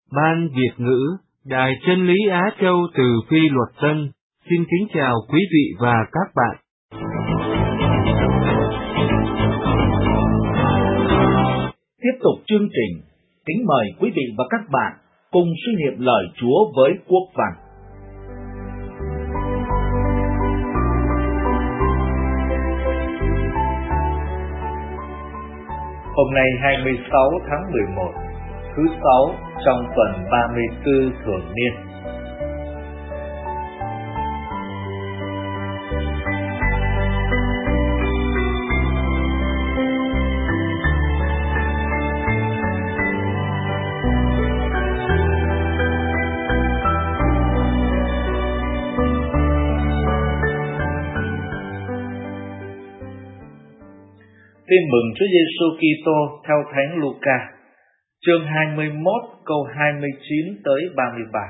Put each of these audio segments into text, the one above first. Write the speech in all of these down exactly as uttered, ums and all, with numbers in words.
Ban Việt ngữ, Đài Chân lý Á Châu từ Phi Luật Tân, xin kính chào quý vị và các bạn. Tiếp tục chương trình, kính mời quý vị và các bạn cùng suy niệm lời Chúa với Quốc Văn. Hôm nay hai mươi sáu tháng mười một, thứ sáu trong tuần ba mươi tư thường niên. Tin mừng Chúa Giêsu Kitô theo Thánh Luca, chương hai mươi mốt câu hai mươi chín tới ba mươi ba.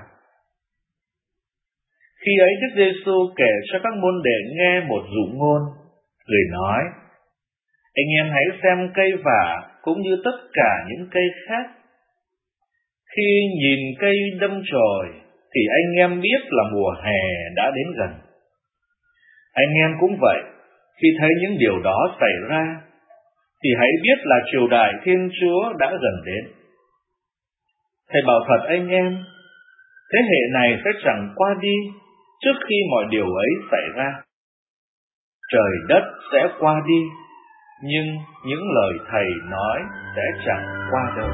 Khi ấy Đức Giêsu kể cho các môn đệ nghe một dụ ngôn, người nói: Anh em hãy xem cây vả cũng như tất cả những cây khác. Khi nhìn cây đâm chồi thì anh em biết là mùa hè đã đến gần. Anh em cũng vậy, khi thấy những điều đó xảy ra thì hãy biết là triều đại Thiên Chúa đã gần đến. Thầy bảo thật anh em, thế hệ này sẽ chẳng qua đi trước khi mọi điều ấy xảy ra. Trời đất sẽ qua đi, nhưng những lời Thầy nói sẽ chẳng qua đâu.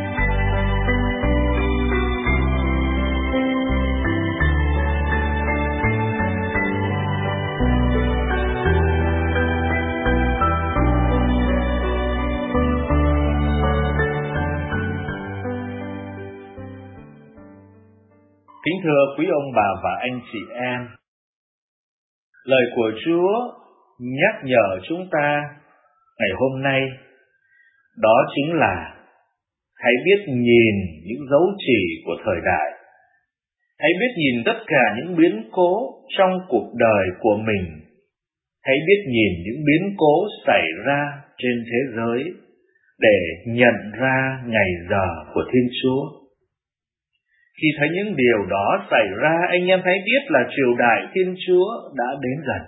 Kính thưa quý ông bà và anh chị em, lời của Chúa nhắc nhở chúng ta ngày hôm nay đó chính là hãy biết nhìn những dấu chỉ của thời đại. Hãy biết nhìn tất cả những biến cố trong cuộc đời của mình. Hãy biết nhìn những biến cố xảy ra trên thế giới để nhận ra ngày giờ của Thiên Chúa. Khi thấy những điều đó xảy ra, anh em hãy biết là triều đại Thiên Chúa đã đến gần.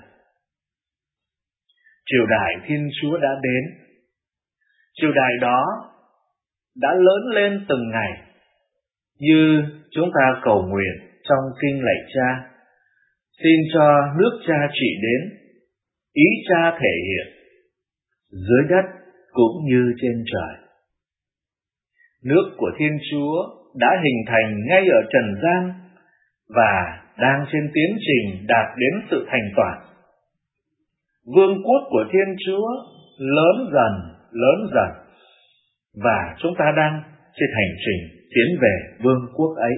Triều đại Thiên Chúa đã đến. Triều đại đó đã lớn lên từng ngày, như chúng ta cầu nguyện trong kinh lạy Cha: xin cho nước Cha trị đến, ý Cha thể hiện dưới đất cũng như trên trời. Nước của Thiên Chúa đã hình thành ngay ở trần gian và đang trên tiến trình đạt đến sự thành toàn. Vương quốc của Thiên Chúa lớn dần, lớn dần, và chúng ta đang trên hành trình tiến về vương quốc ấy.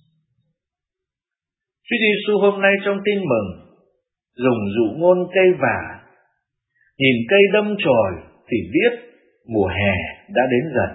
Chúa Giêsu hôm nay trong tin mừng dùng dụ ngôn cây vả. Nhìn cây đâm chồi thì biết mùa hè đã đến gần.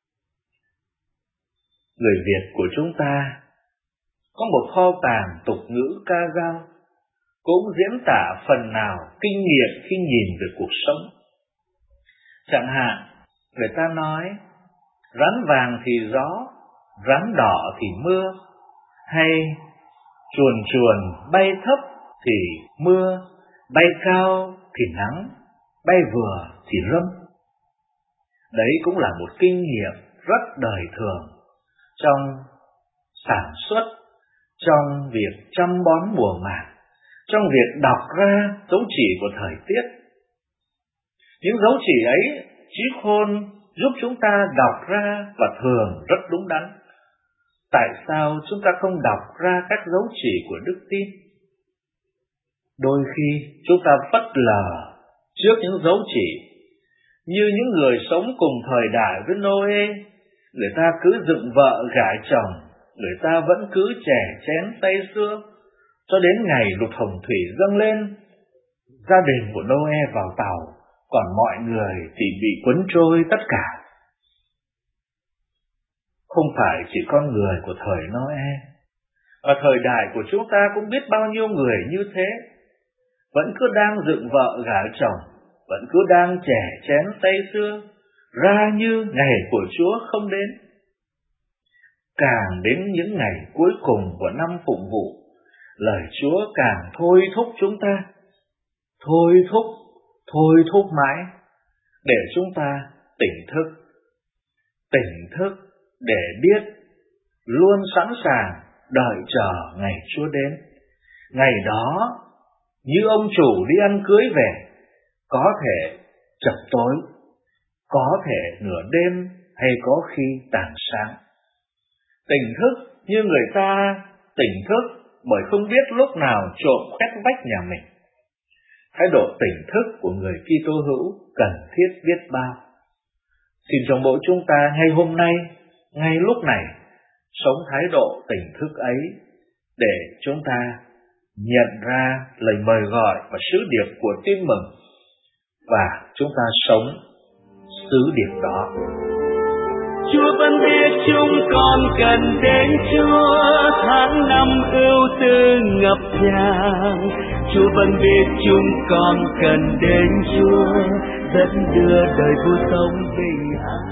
Người Việt của chúng ta có một kho tàng tục ngữ ca dao cũng diễn tả phần nào kinh nghiệm khi nhìn về cuộc sống. Chẳng hạn, người ta nói rắn vàng thì gió, rắn đỏ thì mưa, hay chuồn chuồn bay thấp thì mưa, bay cao thì nắng, bay vừa thì râm. Đấy cũng là một kinh nghiệm rất đời thường trong sản xuất, trong việc chăm bón mùa màng, trong việc đọc ra dấu chỉ của thời tiết. Những dấu chỉ ấy, trí khôn giúp chúng ta đọc ra và thường rất đúng đắn. Tại sao chúng ta không đọc ra các dấu chỉ của đức tin? Đôi khi chúng ta phớt lờ trước những dấu chỉ, như những người sống cùng thời đại với Nô-ê. Người ta cứ dựng vợ gả chồng, người ta vẫn cứ chè chén say sưa, cho đến ngày lụt hồng thủy dâng lên. Gia đình của Nô-e vào tàu, còn mọi người thì bị cuốn trôi tất cả. Không phải chỉ con người của thời Nô-e, mà thời đại của chúng ta cũng biết bao nhiêu người như thế, vẫn cứ đang dựng vợ gả chồng, vẫn cứ đang chè chén say sưa, ra như ngày của Chúa không đến. Càng đến những ngày cuối cùng của năm phụng vụ, lời Chúa càng thôi thúc chúng ta, thôi thúc, thôi thúc mãi, để chúng ta tỉnh thức, tỉnh thức để biết, luôn sẵn sàng đợi chờ ngày Chúa đến. Ngày đó, như ông chủ đi ăn cưới về, có thể chập tối, có thể nửa đêm hay có khi tàn sáng. Tỉnh thức như người ta tỉnh thức bởi không biết lúc nào trộm cách vách nhà mình. Thái độ tỉnh thức của người Kitô hữu cần thiết biết bao. Xin trong mỗi chúng ta ngay hôm nay, ngay lúc này, sống thái độ tỉnh thức ấy để chúng ta nhận ra lời mời gọi và sứ điệp của tin mừng và chúng ta sống sứ điệp đó. Chúa vẫn biết chúng con cần đến Chúa, tháng năm ưu tư ngập tràn. Chúa vẫn biết chúng con cần đến Chúa, dẫn đưa đời vui sống bình an.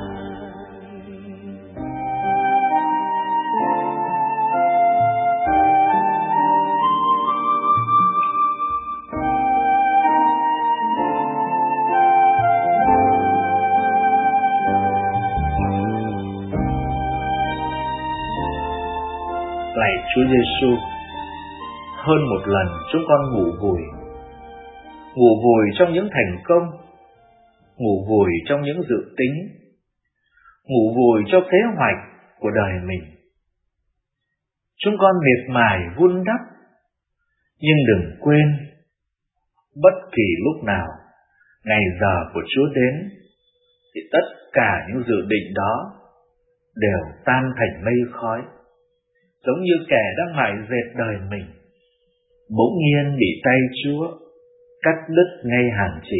Lạy Chúa Giêsu, hơn một lần chúng con ngủ vùi, ngủ vùi trong những thành công, ngủ vùi trong những dự tính, ngủ vùi cho kế hoạch của đời mình. Chúng con miệt mài vun đắp, nhưng đừng quên, bất kỳ lúc nào ngày giờ của Chúa đến, thì tất cả những dự định đó đều tan thành mây khói. Giống như kẻ đang mải dệt đời mình, bỗng nhiên bị tay Chúa cắt đứt ngay hàng chỉ.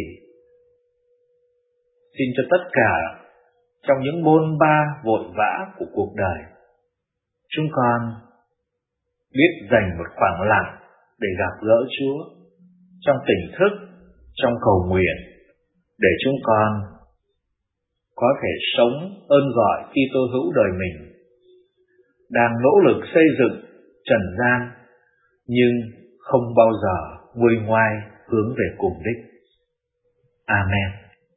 Xin cho tất cả trong những bôn ba vội vã của cuộc đời, chúng con biết dành một khoảng lặng để gặp gỡ Chúa trong tỉnh thức, trong cầu nguyện, để chúng con có thể sống ơn gọi Kitô hữu đời mình, đang nỗ lực xây dựng trần gian nhưng không bao giờ nguôi ngoai hướng về cùng đích. Amen.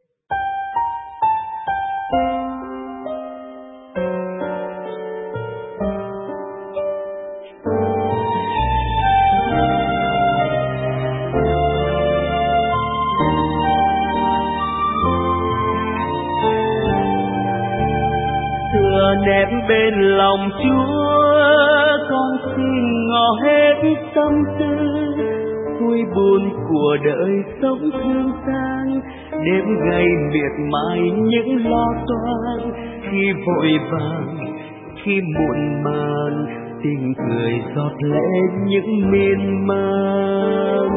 Tựa nép bên lòng Chúa, con xin ngỏ hết tâm tư. Vui buồn của đời sống thương gian, đêm ngày miệt mài những lo toan. Khi vội vàng, khi muộn màng, tình cười giọt lệ những miên man.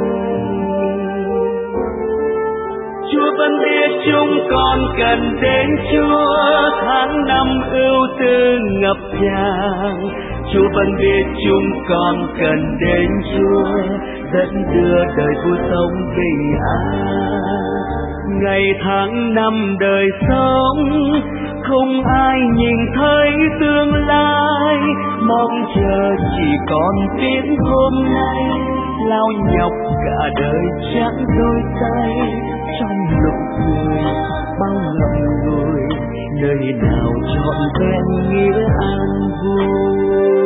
Chúa vẫn biết chúng con cần đến Chúa, tháng năm ưu tư ngập tràn. Chúa vẫn biết chúng con cần đến Chúa, dẫn đưa đời vui sống bình an. Ngày tháng năm đời sống, không ai nhìn thấy tương lai, mong chờ chỉ còn tiếng hôm nay. Lao nhọc cả đời chẳng đôi tay, trong nụ cười bao ngậm ngùi, nơi nào trọn vẹn nghĩa an vui.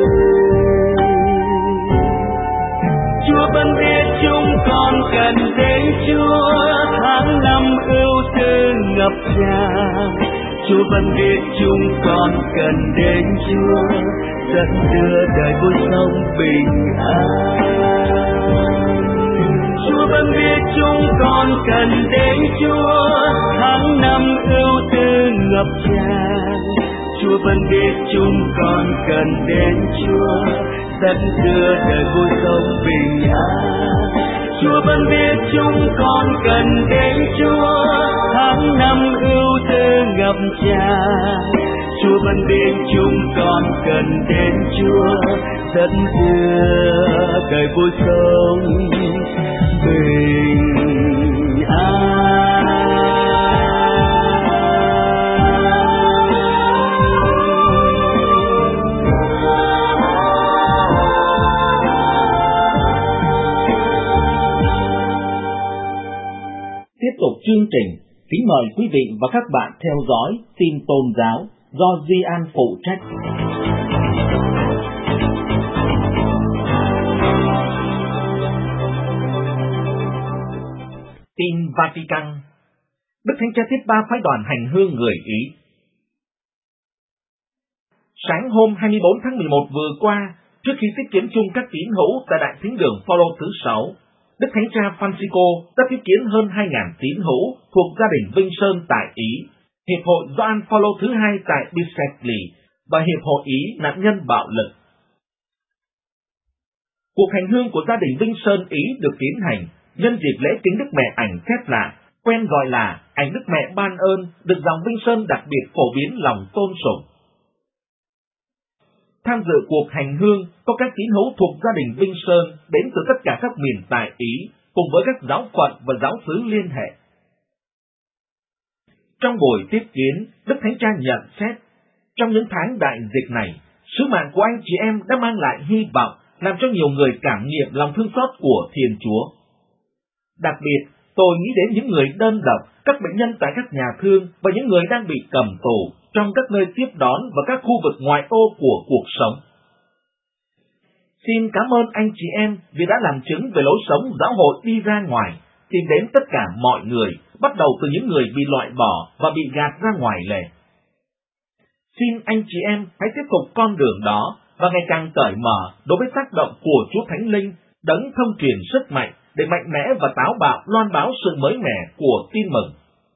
Chúa vẫn biết chúng con cần đến Chúa, tháng năm ưu tư ngập tràn. Chúa vẫn biết chúng con cần đến Chúa, dẫn đưa đời vui sống bình an. Chúa vẫn biết chúng con cần đến Chúa, tháng năm ưu tư ngập tràn. Chúa vẫn biết chúng con cần đến Chúa, dẫn đưa đời vui sống bình an. Chúa vẫn biết chúng con cần đến Chúa, tháng năm ưu tư ngập tràn. Chúa vẫn biết chúng con cần đến Chúa, dẫn đưa đời vui sống bình an. chương trình, kính mời quý vị và các bạn theo dõi tin tôn giáo do Di An phụ trách. Tin Vatican. Đức Thánh Cha tiếp ba phái đoàn hành hương người Ý. Sáng hôm hai mươi bốn tháng mười một vừa qua, trước khi tiếp kiến chung các tín hữu tại Đại Thánh đường Phaolô thứ sáu, Đức Thánh Cha Francisco đã tiếp kiến hơn hai nghìn tín hữu thuộc gia đình Vinh Sơn tại Ý, Hiệp hội Gioan Phaolô thứ hai tại Bisceglie và Hiệp hội Ý nạn nhân bạo lực. Cuộc hành hương của gia đình Vinh Sơn Ý được tiến hành nhân dịp lễ kính Đức Mẹ Ảnh phép lạ, quen gọi là Ảnh Đức Mẹ ban ơn, được dòng Vinh Sơn đặc biệt phổ biến lòng tôn sùng. Tham dự cuộc hành hương có các tín hữu thuộc gia đình Vinh Sơn đến từ tất cả các miền tại Ý, cùng với các giáo phận và giáo xứ liên hệ. Trong buổi tiếp kiến, Đức Thánh Cha nhận xét, trong những tháng đại dịch này, sứ mạng của anh chị em đã mang lại hy vọng, làm cho nhiều người cảm nghiệm lòng thương xót của Thiên Chúa. Đặc biệt, tôi nghĩ đến những người đơn độc, các bệnh nhân tại các nhà thương và những người đang bị cầm tù trong các nơi tiếp đón và các khu vực ngoại ô của cuộc sống. Xin cảm ơn anh chị em vì đã làm chứng về lối sống giáo hội đi ra ngoài, tìm đến tất cả mọi người, bắt đầu từ những người bị loại bỏ và bị gạt ra ngoài lề. Xin anh chị em hãy tiếp tục con đường đó và ngày càng cởi mở đối với tác động của Chúa Thánh Linh, đấng thông truyền sức mạnh để mạnh mẽ và táo bạo loan báo sự mới mẻ của tin mừng.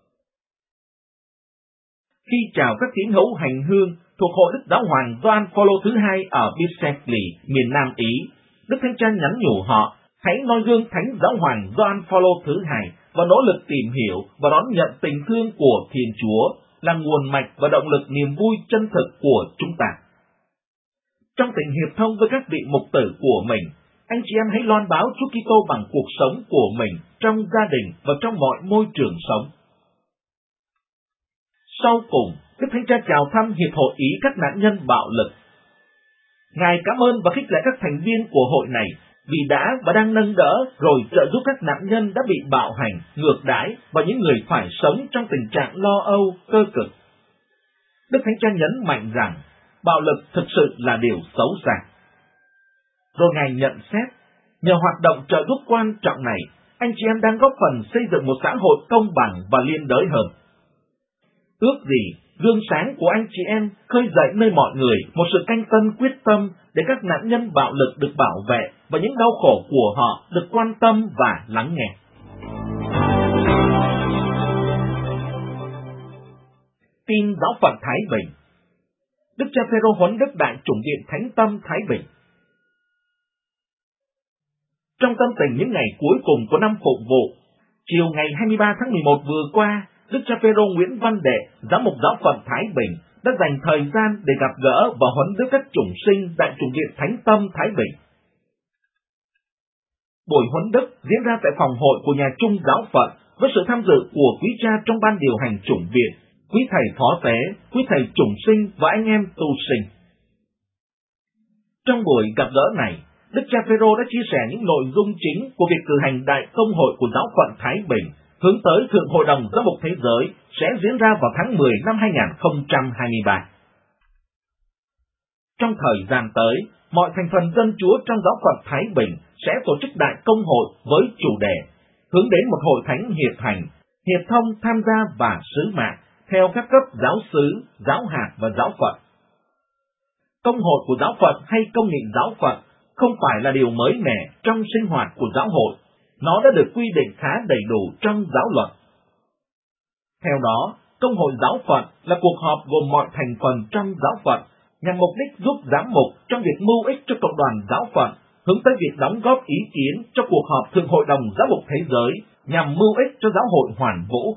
Khi chào các tín hữu hành hương thuộc hội Đức Giáo hoàng Gioan Phaolô thứ hai ở Bisceglie, miền Nam Ý, Đức Thánh Cha nhắn nhủ họ hãy noi gương Thánh Giáo hoàng Gioan Phaolô thứ hai và nỗ lực tìm hiểu và đón nhận tình thương của Thiên Chúa là nguồn mạch và động lực niềm vui chân thực của chúng ta. Trong tình hiệp thông với các vị mục tử của mình, anh chị em hãy loan báo Chúa Kitô bằng cuộc sống của mình trong gia đình và trong mọi môi trường sống. Sau cùng, Đức Thánh Cha chào thăm Hiệp hội Ý các nạn nhân bạo lực. Ngài cảm ơn và khích lệ các thành viên của hội này vì đã và đang nâng đỡ rồi trợ giúp các nạn nhân đã bị bạo hành, ngược đãi và những người phải sống trong tình trạng lo âu, cơ cực. Đức Thánh Cha nhấn mạnh rằng bạo lực thực sự là điều xấu xa. Rồi Ngài nhận xét, nhờ hoạt động trợ giúp quan trọng này, anh chị em đang góp phần xây dựng một xã hội công bằng và liên đới hơn. Ước gì gương sáng của anh chị em khơi dậy nơi mọi người một sự canh tân quyết tâm để các nạn nhân bạo lực được bảo vệ và những đau khổ của họ được quan tâm và lắng nghe. Tin Giáo phận Thái Bình. Đức cha Phêrô huấn Đức Đại Chủng Viện Thánh Tâm Thái Bình. Trong tâm tình những ngày cuối cùng của năm phụng vụ, chiều ngày hai mươi ba tháng mười một vừa qua, Đức cha Phêrô Nguyễn Văn Đệ, giám mục Giáo phận Thái Bình, đã dành thời gian để gặp gỡ và huấn đức các chủng sinh Đại Chủng Viện Thánh Tâm Thái Bình. Buổi huấn đức diễn ra tại phòng hội của nhà Trung Giáo phận với sự tham dự của quý cha trong ban điều hành chủng viện, quý thầy phó tế, quý thầy chủng sinh và anh em tu sinh. Trong buổi gặp gỡ này, Đức cha Phêrô đã chia sẻ những nội dung chính của việc cử hành Đại Công hội của Giáo phận Thái Bình hướng tới Thượng Hội đồng Giám mục Thế giới sẽ diễn ra vào tháng mười năm hai nghìn không trăm hai mươi ba. Trong thời gian tới, mọi thành phần dân Chúa trong Giáo phận Thái Bình sẽ tổ chức Đại Công hội với chủ đề hướng đến một hội thánh hiệp hành, hiệp thông tham gia và sứ mạng theo các cấp giáo xứ, giáo hạt và giáo phận. Công hội của giáo phận hay công nghị giáo phận không phải là điều mới mẻ trong sinh hoạt của giáo hội, nó đã được quy định khá đầy đủ trong giáo luật. Theo đó, công hội giáo phận là cuộc họp gồm mọi thành phần trong giáo phận nhằm mục đích giúp giám mục trong việc mưu ích cho cộng đoàn giáo phận, hướng tới việc đóng góp ý kiến cho cuộc họp Thượng Hội đồng Giám mục Thế giới nhằm mưu ích cho giáo hội hoàn vũ.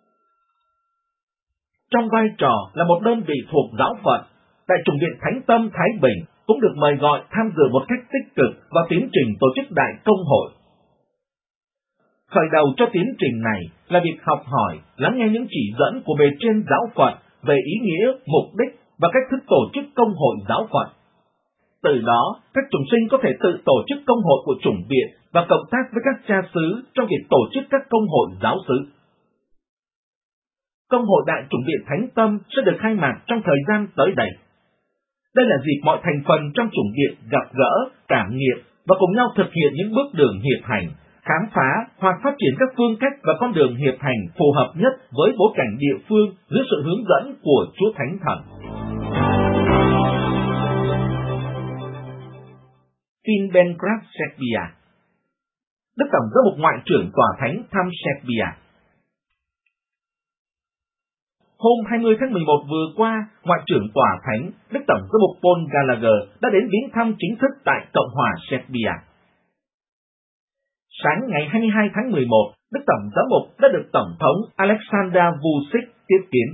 Trong vai trò là một đơn vị thuộc giáo phận, Đại Chủng Viện Thánh Tâm Thái Bình cũng được mời gọi tham dự một cách tích cực vào tiến trình tổ chức Đại Công hội. Khởi đầu cho tiến trình này là việc học hỏi, lắng nghe những chỉ dẫn của bề trên giáo phận về ý nghĩa, mục đích và cách thức tổ chức công hội giáo phận. Từ đó, các chủng sinh có thể tự tổ chức công hội của chủng viện và cộng tác với các cha xứ trong việc tổ chức các công hội giáo xứ. Công hội Đại chủng viện Thánh Tâm sẽ được khai mạc trong thời gian tới đây. Đây là dịp mọi thành phần trong chủng viện gặp gỡ, cảm nghiệm và cùng nhau thực hiện những bước đường hiệp hành, khám phá hoặc phát triển các phương cách và con đường hiệp hành phù hợp nhất với bối cảnh địa phương dưới sự hướng dẫn của Chúa Thánh Thần. Tin Belgrad, Serbia. Đức Tổng giám mục Ngoại trưởng Tòa Thánh thăm Serbia. Hôm hai mươi tháng mười một vừa qua, Ngoại trưởng Tòa Thánh, Đức Tổng giám mục Paul Gallagher đã đến viếng thăm chính thức tại Cộng hòa Serbia. Sáng ngày hai mươi hai tháng mười một, Đức Tổng giám mục đã được Tổng thống Aleksandar Vučić tiếp kiến.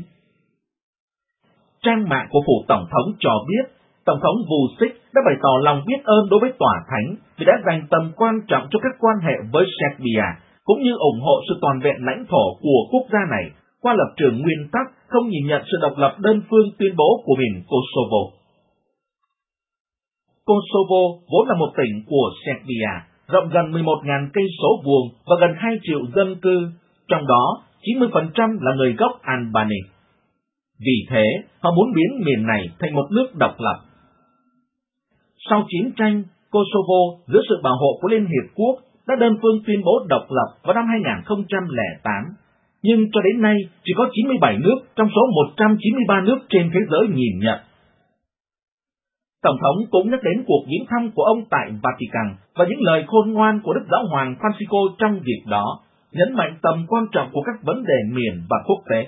Trang mạng của phủ Tổng thống cho biết, Tổng thống Vučić đã bày tỏ lòng biết ơn đối với Tòa Thánh vì đã dành tầm quan trọng cho các quan hệ với Serbia, cũng như ủng hộ sự toàn vẹn lãnh thổ của quốc gia này qua lập trường nguyên tắc không nhìn nhận sự độc lập đơn phương tuyên bố của miền Kosovo. Kosovo vốn là một tỉnh của Serbia, rộng gần mười một nghìn cây số vuông và gần hai triệu dân cư, trong đó chín mươi phần trăm là người gốc Albany. Vì thế, họ muốn biến miền này thành một nước độc lập. Sau chiến tranh, Kosovo dưới sự bảo hộ của Liên Hiệp Quốc đã đơn phương tuyên bố độc lập vào năm hai nghìn không trăm lẻ tám, nhưng cho đến nay chỉ có chín mươi bảy nước trong số một trăm chín mươi ba nước trên thế giới nhìn nhận. Tổng thống cũng nhắc đến cuộc viếng thăm của ông tại Vatican và những lời khôn ngoan của Đức Giáo hoàng Francisco trong dịp đó, nhấn mạnh tầm quan trọng của các vấn đề miền và quốc tế.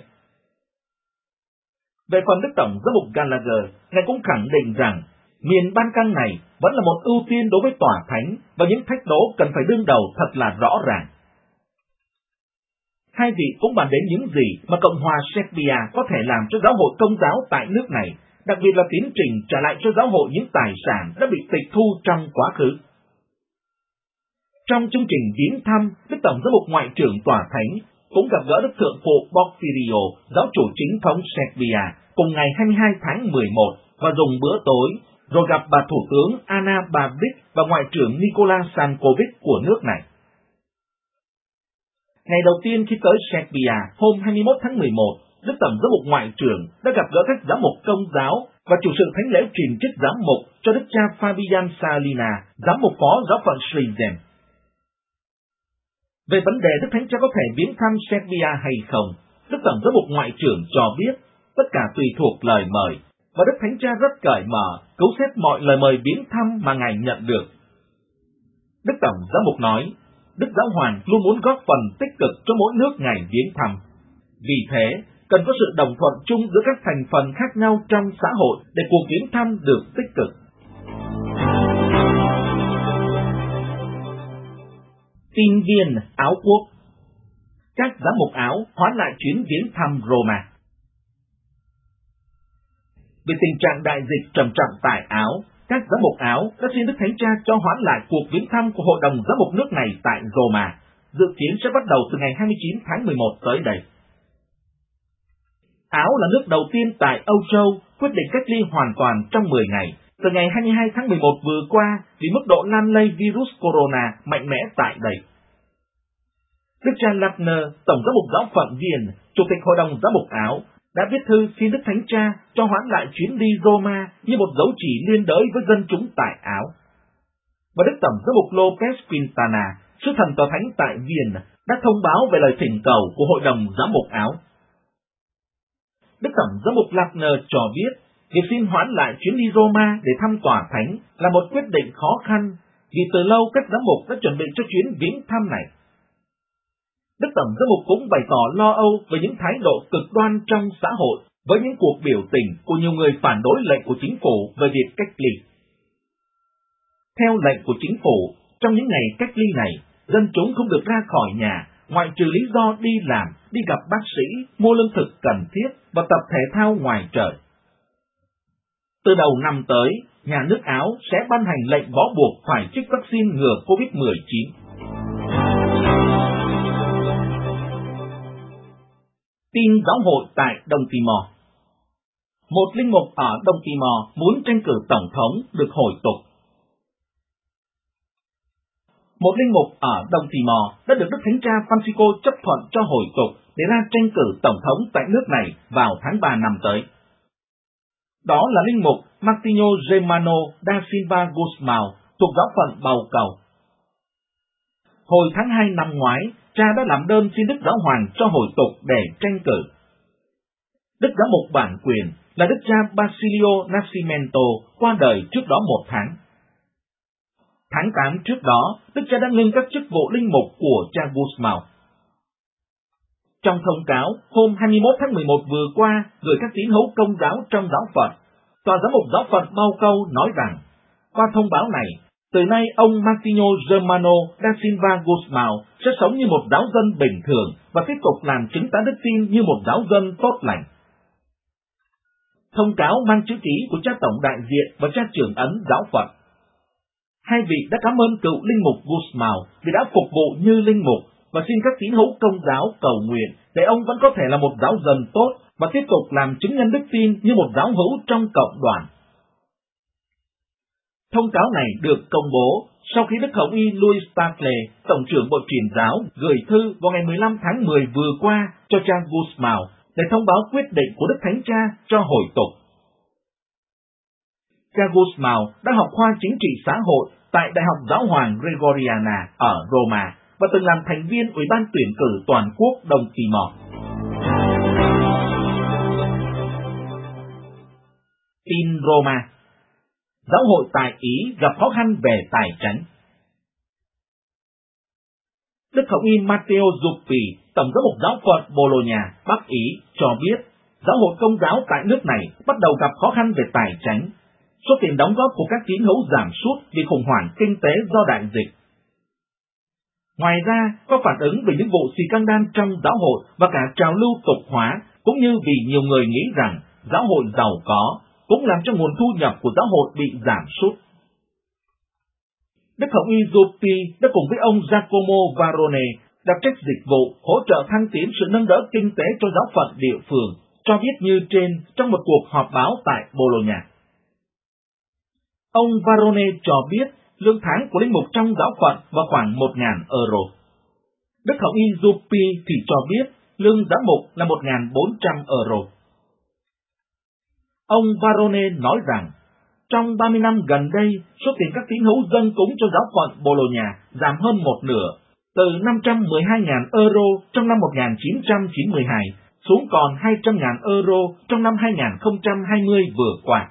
Về phần Đức Tổng giám mục Gallagher, Ngài cũng khẳng định rằng miền Ban Căng này vẫn là một ưu tiên đối với Tòa Thánh và những thách đố cần phải đương đầu thật là rõ ràng. Hai vị cũng bàn đến những gì mà Cộng hòa Serbia có thể làm cho giáo hội Công giáo tại nước này, đặc biệt là tiến trình trả lại cho giáo hội những tài sản đã bị tịch thu trong quá khứ. Trong chương trình viếng thăm, Đức Tổng giám mục Ngoại trưởng Tòa Thánh cũng gặp gỡ Đức Thượng phụ Porfirio, giáo chủ chính thống Serbia, cùng ngày hai mươi hai tháng mười một và dùng bữa tối, rồi gặp bà Thủ tướng Ana Babić và Ngoại trưởng Nikola Sankovic của nước này. Ngày đầu tiên khi tới Serbia, hôm hai mươi mốt tháng mười một, Đức Tổng giám mục Ngoại trưởng đã gặp gỡ các giám mục Công giáo và chủ sự thánh lễ truyền chức giám mục cho Đức cha Fabian Salina, giám mục phó giáo phận Srezem. Về vấn đề Đức Thánh Cha có thể viếng thăm Serbia hay không, Đức Tổng giám mục Ngoại trưởng cho biết tất cả tùy thuộc lời mời, và Đức Thánh Cha rất cởi mở, cứu xét mọi lời mời viếng thăm mà Ngài nhận được. Đức Tổng giám mục nói, Đức Giáo hoàng luôn muốn góp phần tích cực cho mỗi nước Ngài viếng thăm. Vì thế, cần có sự đồng thuận chung giữa các thành phần khác nhau trong xã hội để cuộc viếng thăm được tích cực. Tin viên Áo Quốc. Các giám mục Áo hoãn lại chuyến viếng thăm Roma. Vì tình trạng đại dịch trầm trọng tại Áo, các giám mục Áo đã xin Đức Thánh Cha cho hoãn lại cuộc viếng thăm của Hội đồng Giám mục nước này tại Roma, dự kiến sẽ bắt đầu từ ngày hai mươi chín tháng mười một tới đây. Áo là nước đầu tiên tại Âu Châu quyết định cách ly hoàn toàn trong mười ngày, từ ngày hai mươi hai tháng mười một vừa qua vì mức độ lan lây virus corona mạnh mẽ tại đây. Đức cha Lackner, Tổng giám mục giáo phận Viên, Chủ tịch Hội đồng Giám mục Áo, đã viết thư xin Đức Thánh Cha cho hoãn lại chuyến đi Roma như một dấu chỉ liên đới với dân chúng tại Áo. Và Đức Tổng giám mục Lopez Quintana, sứ thần tòa thánh tại Viên, đã thông báo về lời thỉnh cầu của Hội đồng Giám mục Áo. Đức Tổng giám mục Lackner cho biết, việc xin hoãn lại chuyến đi Roma để thăm tòa thánh là một quyết định khó khăn, vì từ lâu các giám mục đã chuẩn bị cho chuyến viếng thăm này. Đức Tổng giám mục cũng bày tỏ lo âu về những thái độ cực đoan trong xã hội với những cuộc biểu tình của nhiều người phản đối lệnh của chính phủ về việc cách ly. Theo lệnh của chính phủ, trong những ngày cách ly này, dân chúng không được ra khỏi nhà, ngoại trừ lý do đi làm, đi gặp bác sĩ, mua lương thực cần thiết và tập thể thao ngoài trời. Từ đầu năm tới, nhà nước Áo sẽ ban hành lệnh bó buộc phải trích vaccine ngừa covid mười chín. Tin giáo hội tại Đông Timor. Một linh mục ở Đông Timor muốn tranh cử tổng thống được hồi tục. Một linh mục ở Đông Timor đã được Đức Thánh Cha Francisco chấp thuận cho hồi tục để ra tranh cử tổng thống tại nước này vào tháng ba năm tới. Đó là linh mục Martinho Germano da Silva Guzmão thuộc giáo phận Bầu Cầu. Hồi tháng hai năm ngoái, cha đã làm đơn xin Đức Giáo Hoàng cho hồi tục để tranh cử. Đức Giám mục bản quyền là Đức cha Basilio Nascimento qua đời trước đó một tháng. Tháng tám trước đó, Đức cha đã ngưng các chức vụ linh mục của cha Guzmão. Trong thông cáo hôm hai mươi mốt tháng mười một vừa qua gửi các tín hữu Công giáo trong giáo phận, Tòa Giám mục giáo phận Bầu Cầu nói rằng, qua thông báo này, từ nay ông Martinho Germano da Silva Guzmão sẽ sống như một giáo dân bình thường và tiếp tục làm chứng tá đức tin như một giáo dân tốt lành. Thông cáo mang chữ ký của cha tổng đại diện và cha trưởng ấn giáo phận. Hai vị đã cảm ơn cựu linh mục Guzmão vì đã phục vụ như linh mục và xin các tín hữu Công giáo cầu nguyện để ông vẫn có thể là một giáo dân tốt và tiếp tục làm chứng nhân đức tin như một giáo hữu trong cộng đoàn. Thông cáo này được công bố sau khi Đức Hồng y Louis Barclay, Tổng trưởng Bộ Truyền giáo, gửi thư vào ngày mười lăm tháng mười vừa qua cho cha Guzmão để thông báo quyết định của Đức Thánh Cha cho hồi tục. Cha Guzmão đã học khoa chính trị xã hội tại Đại học Giáo hoàng Gregoriana ở Roma và từng làm thành viên Ủy ban tuyển cử toàn quốc Đông Timor. Tin Roma. Giáo hội tại Ý gặp khó khăn về tài chính. Đức Hồng y Matteo Zuppi, Tổng giám mục giáo phận Bologna, Bắc Ý, cho biết giáo hội Công giáo tại nước này bắt đầu gặp khó khăn về tài chính. Số tiền đóng góp của các tín hữu giảm sút vì khủng hoảng kinh tế do đại dịch. Ngoài ra, có phản ứng về những vụ xì căng đan trong giáo hội và cả trào lưu tục hóa, cũng như vì nhiều người nghĩ rằng giáo hội giàu có cũng làm cho nguồn thu nhập của giáo hội bị giảm sút. Đức Hồng y Zuppi đã cùng với ông Giacomo Varone đặc trách dịch vụ hỗ trợ thăng tiến sự nâng đỡ kinh tế cho giáo phận địa phương, cho biết như trên trong một cuộc họp báo tại Bologna. Ông Varone cho biết lương tháng của linh mục trong giáo phận vào khoảng một nghìn euro. Đức Hồng y Zuppi thì cho biết lương giám mục là một nghìn bốn trăm euro. Ông Varone nói rằng, trong ba mươi năm gần đây, số tiền các tín hữu dâng cúng cho giáo phận Bologna giảm hơn một nửa, từ năm trăm mười hai nghìn euro trong năm một nghìn chín trăm chín mươi hai xuống còn hai trăm nghìn euro trong năm hai nghìn không trăm hai mươi vừa qua.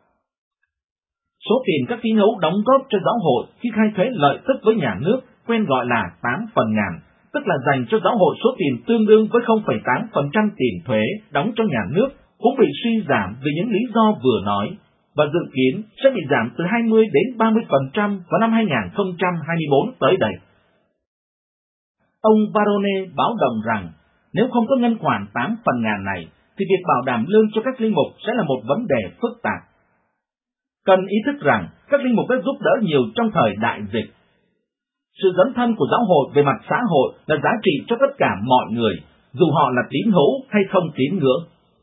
Số tiền các tín hữu đóng góp cho giáo hội khi khai thuế lợi tức với nhà nước, quen gọi là tám phần ngàn, tức là dành cho giáo hội số tiền tương đương với không phẩy tám phần trăm tiền thuế đóng cho nhà nước, cũng bị suy giảm vì những lý do vừa nói, và dự kiến sẽ bị giảm từ hai mươi đến ba mươi phần trăm vào năm hai nghìn không trăm hai mươi tư tới đây. Ông Varone báo động rằng, nếu không có ngân khoản tám phần ngàn này, thì việc bảo đảm lương cho các linh mục sẽ là một vấn đề phức tạp. Cần ý thức rằng, các linh mục đã giúp đỡ nhiều trong thời đại dịch. Sự dấn thân của giáo hội về mặt xã hội là giá trị cho tất cả mọi người, dù họ là tín hữu hay không tín ngưỡng.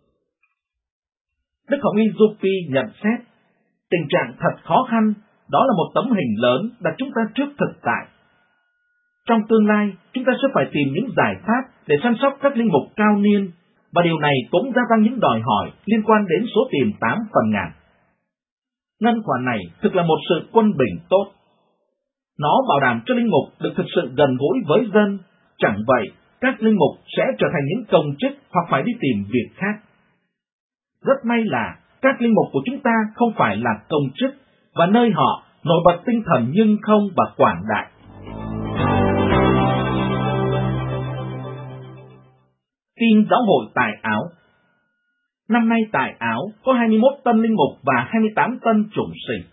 Đức Hồng y Zuppi nhận xét, tình trạng thật khó khăn, đó là một tấm hình lớn đặt chúng ta trước thực tại. Trong tương lai, chúng ta sẽ phải tìm những giải pháp để chăm sóc các linh mục cao niên, và điều này cũng gia tăng những đòi hỏi liên quan đến số tiền tám phần ngàn. Ngân khoản này thực là một sự quân bình tốt. Nó bảo đảm cho linh mục được thực sự gần gũi với dân, chẳng vậy các linh mục sẽ trở thành những công chức hoặc phải đi tìm việc khác. Rất may là các linh mục của chúng ta không phải là công chức, và nơi họ nổi bật tinh thần nhưng không và quảng đại. Tin giáo hội tại Áo. Năm nay tại Áo có hai mươi mốt tân linh mục và hai mươi tám tân chủng sinh.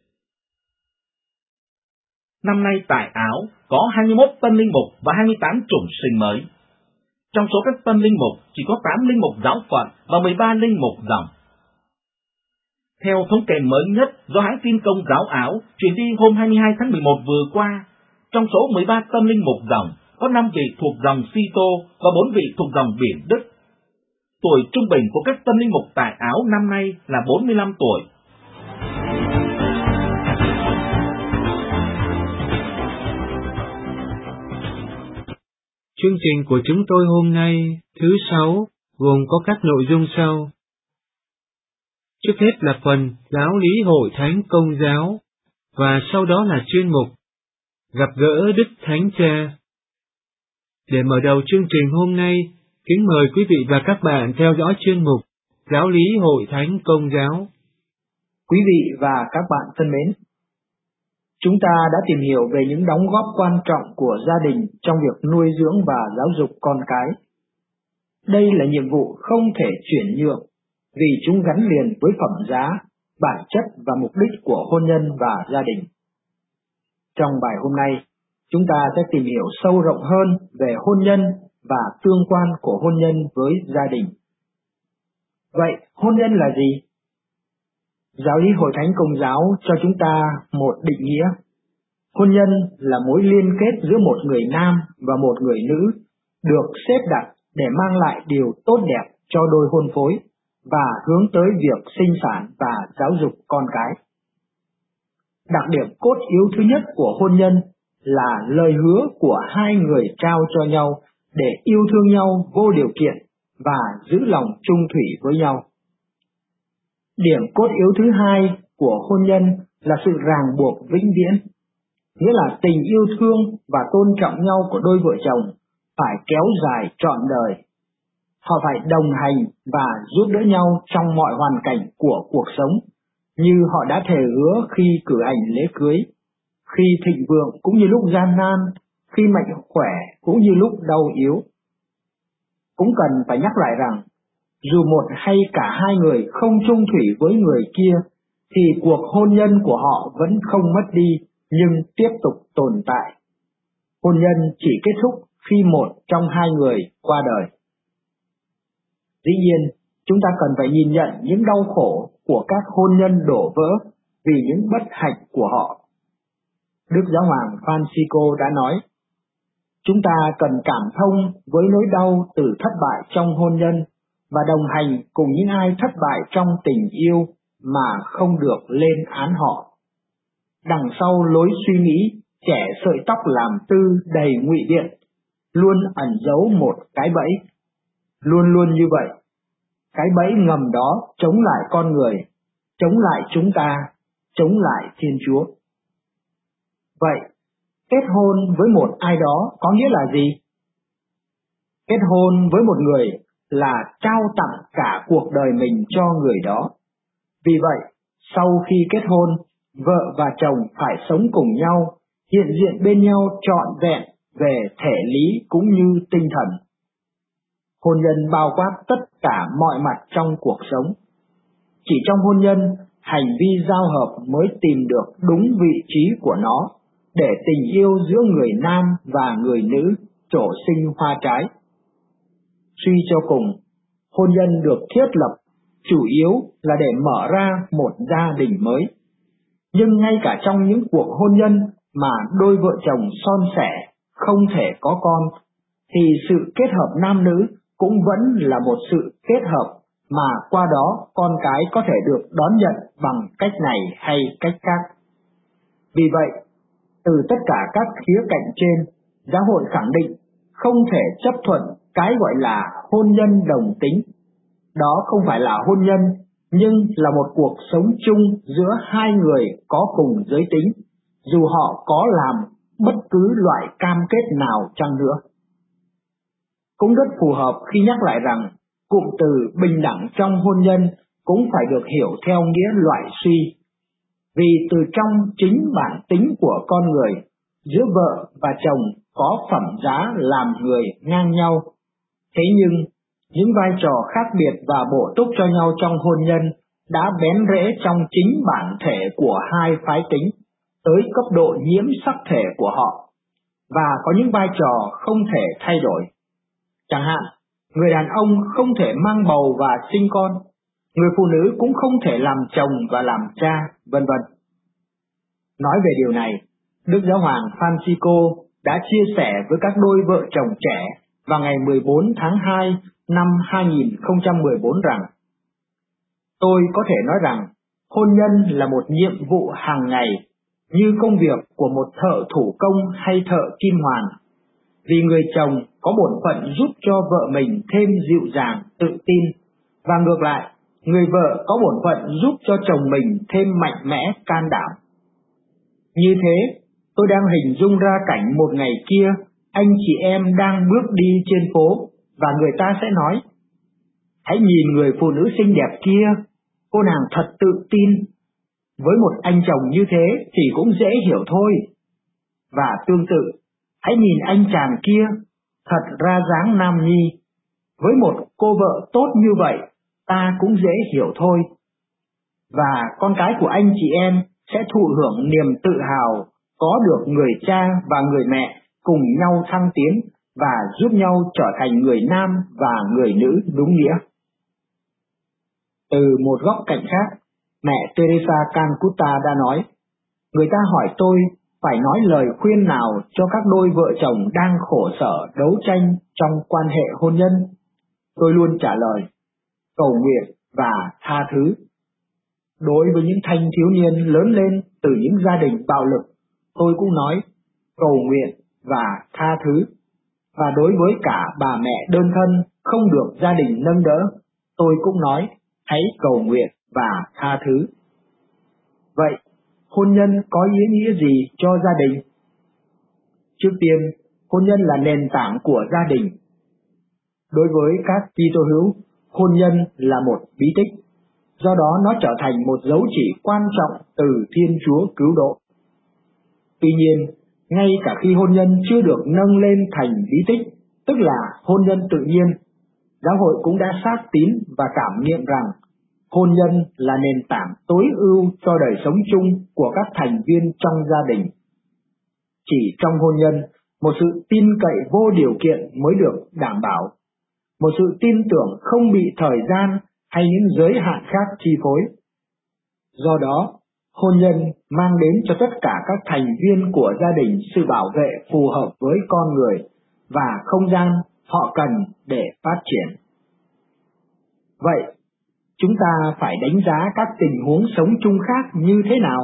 Năm nay tại Áo có hai mươi mốt tân linh mục và hai mươi tám chủng sinh mới. Trong số các tân linh mục chỉ có tám linh mục giáo phận và mười ba linh mục dòng. Theo thống kê mới nhất do hãng tin Công giáo Áo truyền đi hôm hai mươi hai tháng mười một vừa qua, trong số mười ba tân linh mục dòng có năm vị thuộc dòng Sito và bốn vị thuộc dòng Biển Đức. Tuổi trung bình của các tân linh mục tại Áo năm nay là bốn mươi lăm tuổi. Chương trình của chúng tôi hôm nay, thứ sáu, gồm có các nội dung sau. Trước hết là phần giáo lý Hội Thánh Công giáo, và sau đó là chuyên mục Gặp gỡ Đức Thánh Cha. Để mở đầu chương trình hôm nay, kính mời quý vị và các bạn theo dõi chuyên mục Giáo lý Hội Thánh Công giáo. Quý vị và các bạn thân mến, chúng ta đã tìm hiểu về những đóng góp quan trọng của gia đình trong việc nuôi dưỡng và giáo dục con cái. Đây là nhiệm vụ không thể chuyển nhượng vì chúng gắn liền với phẩm giá, bản chất và mục đích của hôn nhân và gia đình. Trong bài hôm nay, chúng ta sẽ tìm hiểu sâu rộng hơn về hôn nhân và tương quan của hôn nhân với gia đình. Vậy, hôn nhân là gì? Giáo lý Hội Thánh Công giáo cho chúng ta một định nghĩa. Hôn nhân là mối liên kết giữa một người nam và một người nữ được xếp đặt để mang lại điều tốt đẹp cho đôi hôn phối và hướng tới việc sinh sản và giáo dục con cái. Đặc điểm cốt yếu thứ nhất của hôn nhân là lời hứa của hai người trao cho nhau để yêu thương nhau vô điều kiện và giữ lòng trung thủy với nhau. Điểm cốt yếu thứ hai của hôn nhân là sự ràng buộc vĩnh viễn, nghĩa là tình yêu thương và tôn trọng nhau của đôi vợ chồng phải kéo dài trọn đời. Họ phải đồng hành và giúp đỡ nhau trong mọi hoàn cảnh của cuộc sống, như họ đã thề hứa khi cử hành lễ cưới, khi thịnh vượng cũng như lúc gian nan, khi mạnh khỏe cũng như lúc đau yếu. Cũng cần phải nhắc lại rằng, dù một hay cả hai người không chung thủy với người kia, thì cuộc hôn nhân của họ vẫn không mất đi, nhưng tiếp tục tồn tại. Hôn nhân chỉ kết thúc khi một trong hai người qua đời. Dĩ nhiên, chúng ta cần phải nhìn nhận những đau khổ của các hôn nhân đổ vỡ vì những bất hạnh của họ. Đức Giáo hoàng Francisco đã nói, chúng ta cần cảm thông với nỗi đau từ thất bại trong hôn nhân và đồng hành cùng những ai thất bại trong tình yêu mà không được lên án họ. Đằng sau lối suy nghĩ trẻ sợi tóc làm tư đầy ngụy biện, luôn ẩn giấu một cái bẫy. Luôn luôn như vậy, cái bẫy ngầm đó chống lại con người, chống lại chúng ta, chống lại Thiên Chúa. Vậy, kết hôn với một ai đó có nghĩa là gì? Kết hôn với một người là trao tặng cả cuộc đời mình cho người đó. Vì vậy, sau khi kết hôn, vợ và chồng phải sống cùng nhau, hiện diện bên nhau trọn vẹn về thể lý cũng như tinh thần. Hôn nhân bao quát tất cả mọi mặt trong cuộc sống. Chỉ trong hôn nhân, hành vi giao hợp mới tìm được đúng vị trí của nó, để tình yêu giữa người nam và người nữ trổ sinh hoa trái. Suy cho cùng, hôn nhân được thiết lập chủ yếu là để mở ra một gia đình mới. Nhưng ngay cả trong những cuộc hôn nhân mà đôi vợ chồng son sẻ không thể có con, thì sự kết hợp nam nữ cũng vẫn là một sự kết hợp mà qua đó con cái có thể được đón nhận bằng cách này hay cách khác. Vì vậy, từ tất cả các khía cạnh trên, giáo hội khẳng định không thể chấp thuận cái gọi là hôn nhân đồng tính. Đó không phải là hôn nhân, nhưng là một cuộc sống chung giữa hai người có cùng giới tính, dù họ có làm bất cứ loại cam kết nào chăng nữa. Cũng rất phù hợp khi nhắc lại rằng, cụm từ bình đẳng trong hôn nhân cũng phải được hiểu theo nghĩa loại suy. Vì từ trong chính bản tính của con người, giữa vợ và chồng có phẩm giá làm người ngang nhau. Thế nhưng, những vai trò khác biệt và bổ túc cho nhau trong hôn nhân đã bén rễ trong chính bản thể của hai phái tính, tới cấp độ nhiễm sắc thể của họ, và có những vai trò không thể thay đổi. Chẳng hạn, người đàn ông không thể mang bầu và sinh con, người phụ nữ cũng không thể làm chồng và làm cha, vân vân. Nói về điều này, Đức Giáo hoàng Francisco đã chia sẻ với các đôi vợ chồng trẻ vào ngày mười bốn tháng hai năm hai nghìn không trăm mười bốn rằng: Tôi có thể nói rằng hôn nhân là một nhiệm vụ hàng ngày, như công việc của một thợ thủ công hay thợ kim hoàn. vì người chồng có bổn phận giúp cho vợ mình thêm dịu dàng, tự tin, và ngược lại, người vợ có bổn phận giúp cho chồng mình thêm mạnh mẽ, can đảm. Như thế, tôi đang hình dung ra cảnh một ngày kia, anh chị em đang bước đi trên phố, và người ta sẽ nói: hãy nhìn người phụ nữ xinh đẹp kia, cô nàng thật tự tin. Với một anh chồng như thế thì cũng dễ hiểu thôi. Và tương tự, hãy nhìn anh chàng kia, thật ra dáng nam nhi. Với một cô vợ tốt như vậy, ta cũng dễ hiểu thôi. Và con cái của anh chị em sẽ thụ hưởng niềm tự hào có được người cha và người mẹ cùng nhau thăng tiến và giúp nhau trở thành người nam và người nữ đúng nghĩa. Từ một góc cạnh khác, mẹ Teresa Calcutta đã nói: người ta hỏi tôi phải nói lời khuyên nào cho các đôi vợ chồng đang khổ sở đấu tranh trong quan hệ hôn nhân. Tôi luôn trả lời: cầu nguyện và tha thứ. Đối với những thanh thiếu niên lớn lên từ những gia đình bạo lực, tôi cũng nói cầu nguyện và tha thứ. Và đối với cả bà mẹ đơn thân không được gia đình nâng đỡ, tôi cũng nói hãy cầu nguyện và tha thứ. Vậy, hôn nhân có ý nghĩa gì cho gia đình? Trước tiên, hôn nhân là nền tảng của gia đình. Đối với các Kitô hữu, hôn nhân là một bí tích, do đó nó trở thành một dấu chỉ quan trọng từ Thiên Chúa cứu độ. Tuy nhiên, ngay cả khi hôn nhân chưa được nâng lên thành bí tích, tức là hôn nhân tự nhiên, giáo hội cũng đã xác tín và cảm nghiệm rằng hôn nhân là nền tảng tối ưu cho đời sống chung của các thành viên trong gia đình. Chỉ trong hôn nhân, một sự tin cậy vô điều kiện mới được đảm bảo, một sự tin tưởng không bị thời gian hay những giới hạn khác chi phối. Do đó, hôn nhân mang đến cho tất cả các thành viên của gia đình sự bảo vệ phù hợp với con người và không gian họ cần để phát triển. Vậy, chúng ta phải đánh giá các tình huống sống chung khác như thế nào?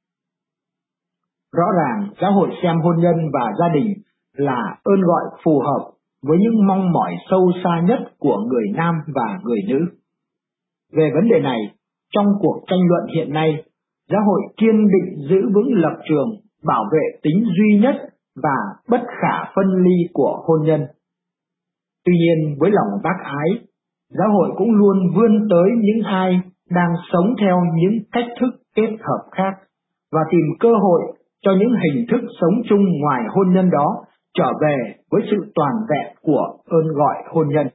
Rõ ràng, giáo hội xem hôn nhân và gia đình là ơn gọi phù hợp với những mong mỏi sâu xa nhất của người nam và người nữ. Về vấn đề này, trong cuộc tranh luận hiện nay, giáo hội kiên định giữ vững lập trường bảo vệ tính duy nhất và bất khả phân ly của hôn nhân. Tuy nhiên, với lòng bác ái, giáo hội cũng luôn vươn tới những ai đang sống theo những cách thức kết hợp khác và tìm cơ hội cho những hình thức sống chung ngoài hôn nhân đó trở về với sự toàn vẹn của ơn gọi hôn nhân.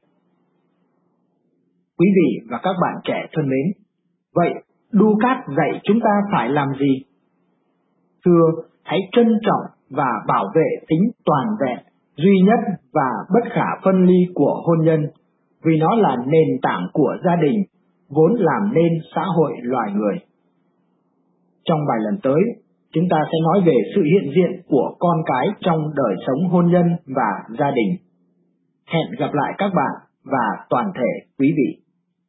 Quý vị và các bạn trẻ thân mến, vậy Ducat dạy chúng ta phải làm gì? Thưa, hãy trân trọng và bảo vệ tính toàn vẹn, duy nhất và bất khả phân ly của hôn nhân, vì nó là nền tảng của gia đình, vốn làm nên xã hội loài người. Trong bài lần tới, chúng ta sẽ nói về sự hiện diện của con cái trong đời sống hôn nhân và gia đình. Hẹn gặp lại các bạn và toàn thể quý vị.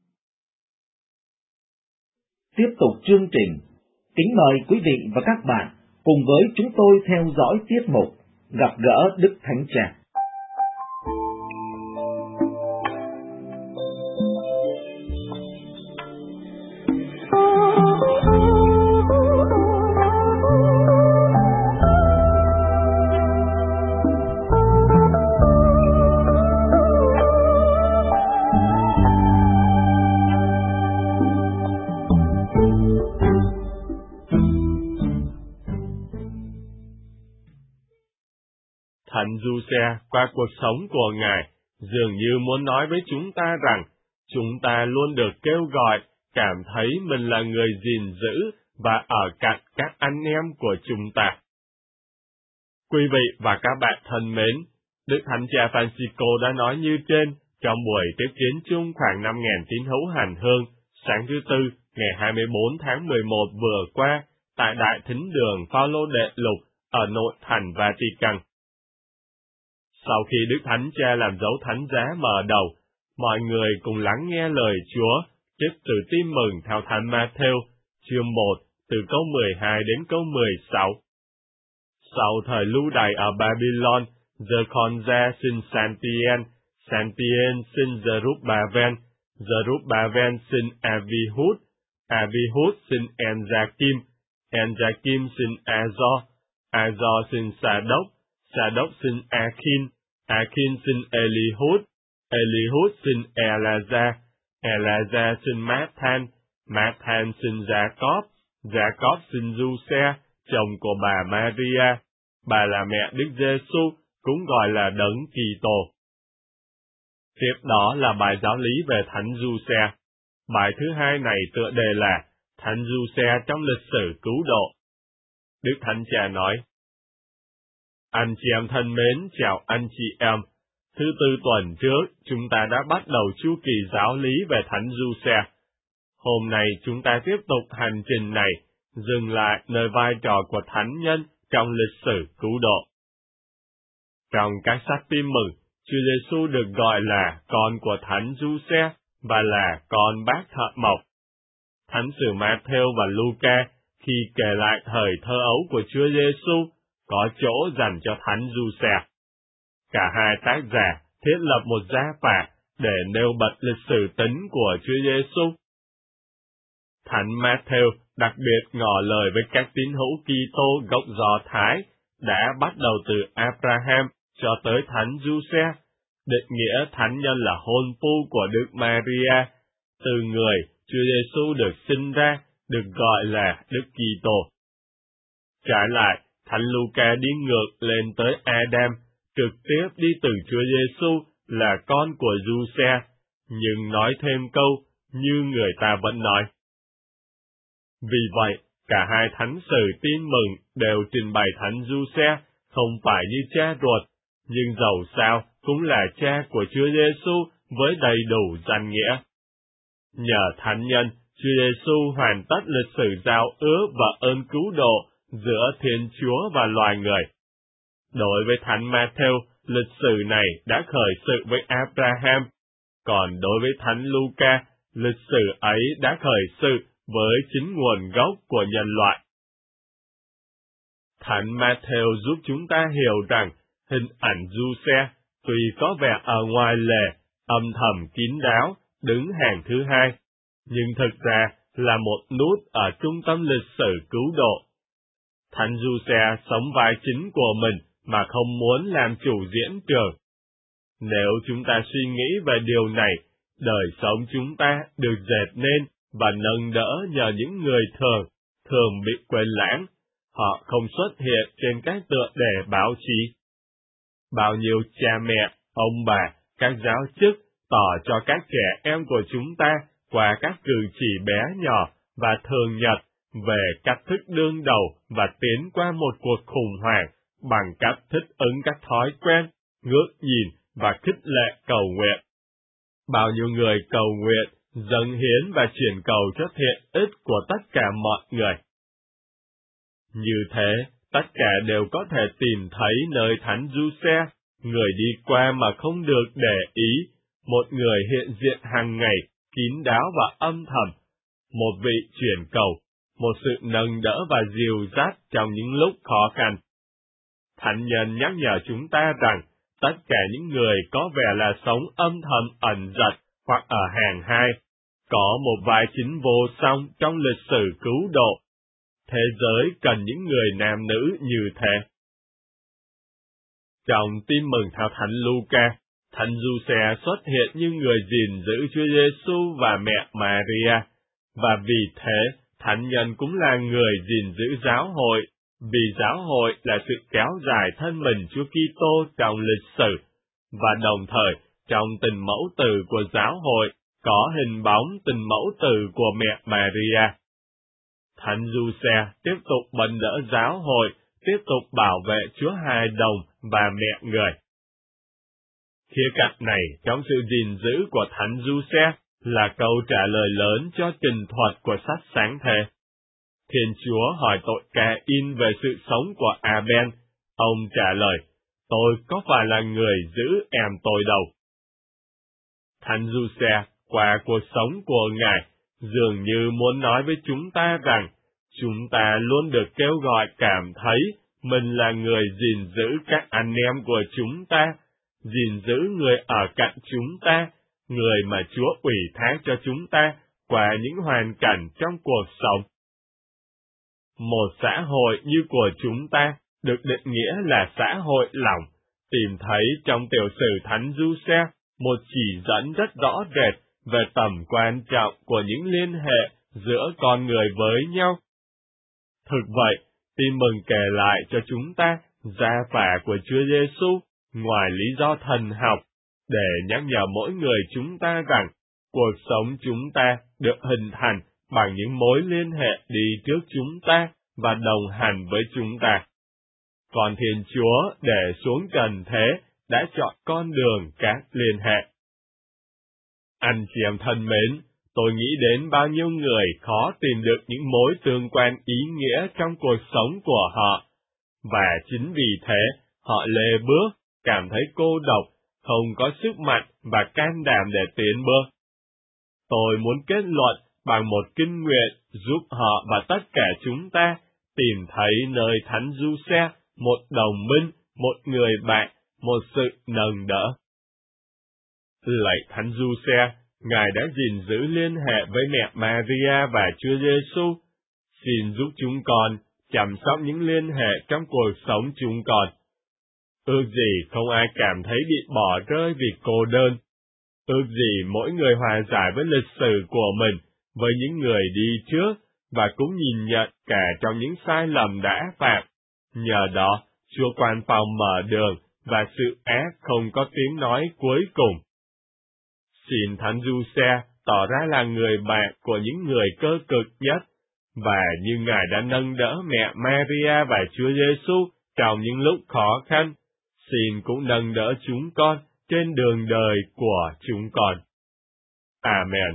Tiếp tục chương trình, kính mời quý vị và các bạn cùng với chúng tôi theo dõi tiết mục Gặp gỡ Đức Thánh Cha. Thánh Giuse qua cuộc sống của Ngài dường như muốn nói với chúng ta rằng chúng ta luôn được kêu gọi cảm thấy mình là người gìn giữ và ở cạnh các anh em của chúng ta. Quý vị và các bạn thân mến, Đức Thánh Cha Francisco đã nói như trên trong buổi tiếp kiến chung khoảng năm nghìn tín hữu hành hương sáng thứ Tư ngày hai mươi bốn tháng mười một vừa qua tại Đại Thính đường Phaolô Đệ Lục ở nội thành Vatican. Sau khi Đức Thánh Cha làm dấu thánh giá mở đầu, mọi người cùng lắng nghe lời Chúa trích từ Tin mừng theo Thánh Ma-thêu, chương một, từ câu mười hai đến câu mười sáu. Sau thời lưu đày ở Babylon, Giê-con-gia sinh San-ti-en, San-ti-en sinh Giê-rút-ba-ven, Giê-rút-ba-ven sinh A-vi-hút, A-vi-hút sinh En-gia-kim, En-gia-kim sinh A-do, A-do sinh Sa-đốc, Sa-đốc sinh A-khin, A-khin sinh Ê-li-hút, Ê-li-hút sinh E-la-gia, E-la-gia sinh Mát-than, Mát-than sinh Gia-cóp, Gia-cóp sinh Du-xe, chồng của bà Maria, bà là mẹ Đức Giê-xu, cũng gọi là Đấng Kitô. Tiếp đó là bài giáo lý về Thánh Du-xe. Bài thứ hai này tựa đề là Thánh Du-xe trong lịch sử cứu độ. Đức Thánh Cha nói: Anh chị em thân mến, chào anh chị em. Thứ tư tuần trước, chúng ta đã bắt đầu chu kỳ giáo lý về Thánh Du-xe. Hôm nay chúng ta tiếp tục hành trình này, dừng lại nơi vai trò của Thánh nhân trong lịch sử cứu độ. Trong các sách tin mừng, Chúa Giêsu được gọi là con của Thánh Du-xe và là con bác thợ mộc. Thánh sử Ma-thêu và Lu-ca khi kể lại thời thơ ấu của Chúa Giêsu có chỗ dành cho Thánh Du-xe. Cả hai tác giả thiết lập một gia phả để nêu bật lịch sử tính của Chúa Giêsu. Thánh Ma-thêu đặc biệt ngỏ lời với các tín hữu Kitô gốc Do Thái đã bắt đầu từ Abraham cho tới Thánh Du-xe, định nghĩa Thánh nhân là hôn phu của Đức Maria, từ người Chúa Giêsu được sinh ra, được gọi là Đức Kitô. Trái lại, Thánh Lu-ca đi ngược lên tới Adam, trực tiếp đi từ Chúa Giêsu là con của Du-xe, nhưng nói thêm câu như người ta vẫn nói. Vì vậy, cả hai thánh sử tin mừng đều trình bày Thánh Du-xe không phải như cha ruột, nhưng dầu sao cũng là cha của Chúa Giêsu với đầy đủ danh nghĩa. Nhờ Thánh nhân, Chúa Giêsu hoàn tất lịch sử giao ước và ơn cứu độ giữa Thiên Chúa và loài người. Đối với Thánh Ma-thêu, lịch sử này đã khởi sự với Abraham, còn đối với Thánh Lu-ca, lịch sử ấy đã khởi sự với chính nguồn gốc của nhân loại. Thánh Ma-thêu giúp chúng ta hiểu rằng hình ảnh Du-xe tuy có vẻ ở ngoài lề, âm thầm kín đáo, đứng hàng thứ hai, nhưng thực ra là một nút ở trung tâm lịch sử cứu độ. Thánh Du-xe sống vai chính của mình mà không muốn làm chủ diễn trường. Nếu chúng ta suy nghĩ về điều này, đời sống chúng ta được dệt nên và nâng đỡ nhờ những người thường, thường bị quên lãng. Họ không xuất hiện trên các tựa đề báo chí. Bao nhiêu cha mẹ, ông bà, các giáo chức tỏ cho các trẻ em của chúng ta qua các cử chỉ bé nhỏ và thường nhật về cách thức đương đầu và tiến qua một cuộc khủng hoảng bằng cách thích ứng các thói quen, ngước nhìn và khích lệ cầu nguyện. Bao nhiêu người cầu nguyện, dâng hiến và chuyển cầu cho thiện ích của tất cả mọi người. Như thế, tất cả đều có thể tìm thấy nơi Thánh Du-xe, người đi qua mà không được để ý, một người hiện diện hàng ngày, kín đáo và âm thầm, một vị chuyển cầu, một sự nâng đỡ và dìu dắt trong những lúc khó khăn. Thánh nhân nhắc nhở chúng ta rằng, tất cả những người có vẻ là sống âm thầm ẩn dật hoặc ở hàng hai, có một vai chính vô song trong lịch sử cứu độ. Thế giới cần những người nam nữ như thế. Trong tin mừng theo Thánh Lu-ca, Thánh Du-xe xuất hiện như người gìn giữ Chúa Giêsu và mẹ Maria, và vì thế Thánh nhân cũng là người gìn giữ giáo hội, vì giáo hội là sự kéo dài thân mình Chúa Kitô trong lịch sử, và đồng thời trong tình mẫu tử của giáo hội có hình bóng tình mẫu tử của mẹ Maria. Thánh Du-xe tiếp tục bận đỡ giáo hội, tiếp tục bảo vệ Chúa Hài Đồng và mẹ người. Khía cạnh này trong sự gìn giữ của Thánh Du-xe là câu trả lời lớn cho trình thuật của sách Sáng Thế. Thiên Chúa hỏi tội Ca-in về sự sống của A-ben. Ông trả lời, tôi có phải là người giữ em tôi đâu. Thánh Du-xe qua cuộc sống của Ngài dường như muốn nói với chúng ta rằng chúng ta luôn được kêu gọi cảm thấy mình là người gìn giữ các anh em của chúng ta, gìn giữ người ở cạnh chúng ta, người mà Chúa ủy thác cho chúng ta qua những hoàn cảnh trong cuộc sống. Một xã hội như của chúng ta được định nghĩa là xã hội lỏng, tìm thấy trong tiểu sử Thánh Giuse một chỉ dẫn rất rõ rệt về tầm quan trọng của những liên hệ giữa con người với nhau. Thực vậy, tin mừng kể lại cho chúng ta gia phả của Chúa Giêsu ngoài lý do thần học, để nhắc nhở mỗi người chúng ta rằng cuộc sống chúng ta được hình thành bằng những mối liên hệ đi trước chúng ta và đồng hành với chúng ta. Còn Thiên Chúa để xuống trần thế đã chọn con đường các liên hệ. Anh chị em thân mến, tôi nghĩ đến bao nhiêu người khó tìm được những mối tương quan ý nghĩa trong cuộc sống của họ, và chính vì thế họ lê bước, cảm thấy cô độc, không có sức mạnh và can đảm để tiến bước. Tôi muốn kết luận bằng một kinh nguyện giúp họ và tất cả chúng ta tìm thấy nơi Thánh Giuse một đồng minh, một người bạn, một sự nâng đỡ. Lạy Thánh Giuse, Ngài đã gìn giữ liên hệ với mẹ Maria và Chúa Giêsu. Xin giúp chúng con chăm sóc những liên hệ trong cuộc sống chúng con. Ước gì không ai cảm thấy bị bỏ rơi vì cô đơn. Ước gì mỗi người hòa giải với lịch sử của mình, với những người đi trước, và cũng nhìn nhận cả trong những sai lầm đã phạm. Nhờ đó, Chúa Quan Phòng mở đường, và sự ác không có tiếng nói cuối cùng. Xin Thánh Giuse tỏ ra là người bạn của những người cơ cực nhất, và như Ngài đã nâng đỡ mẹ Maria và Chúa Giêsu trong những lúc khó khăn, xin cũng nâng đỡ chúng con trên đường đời của chúng con. Amen.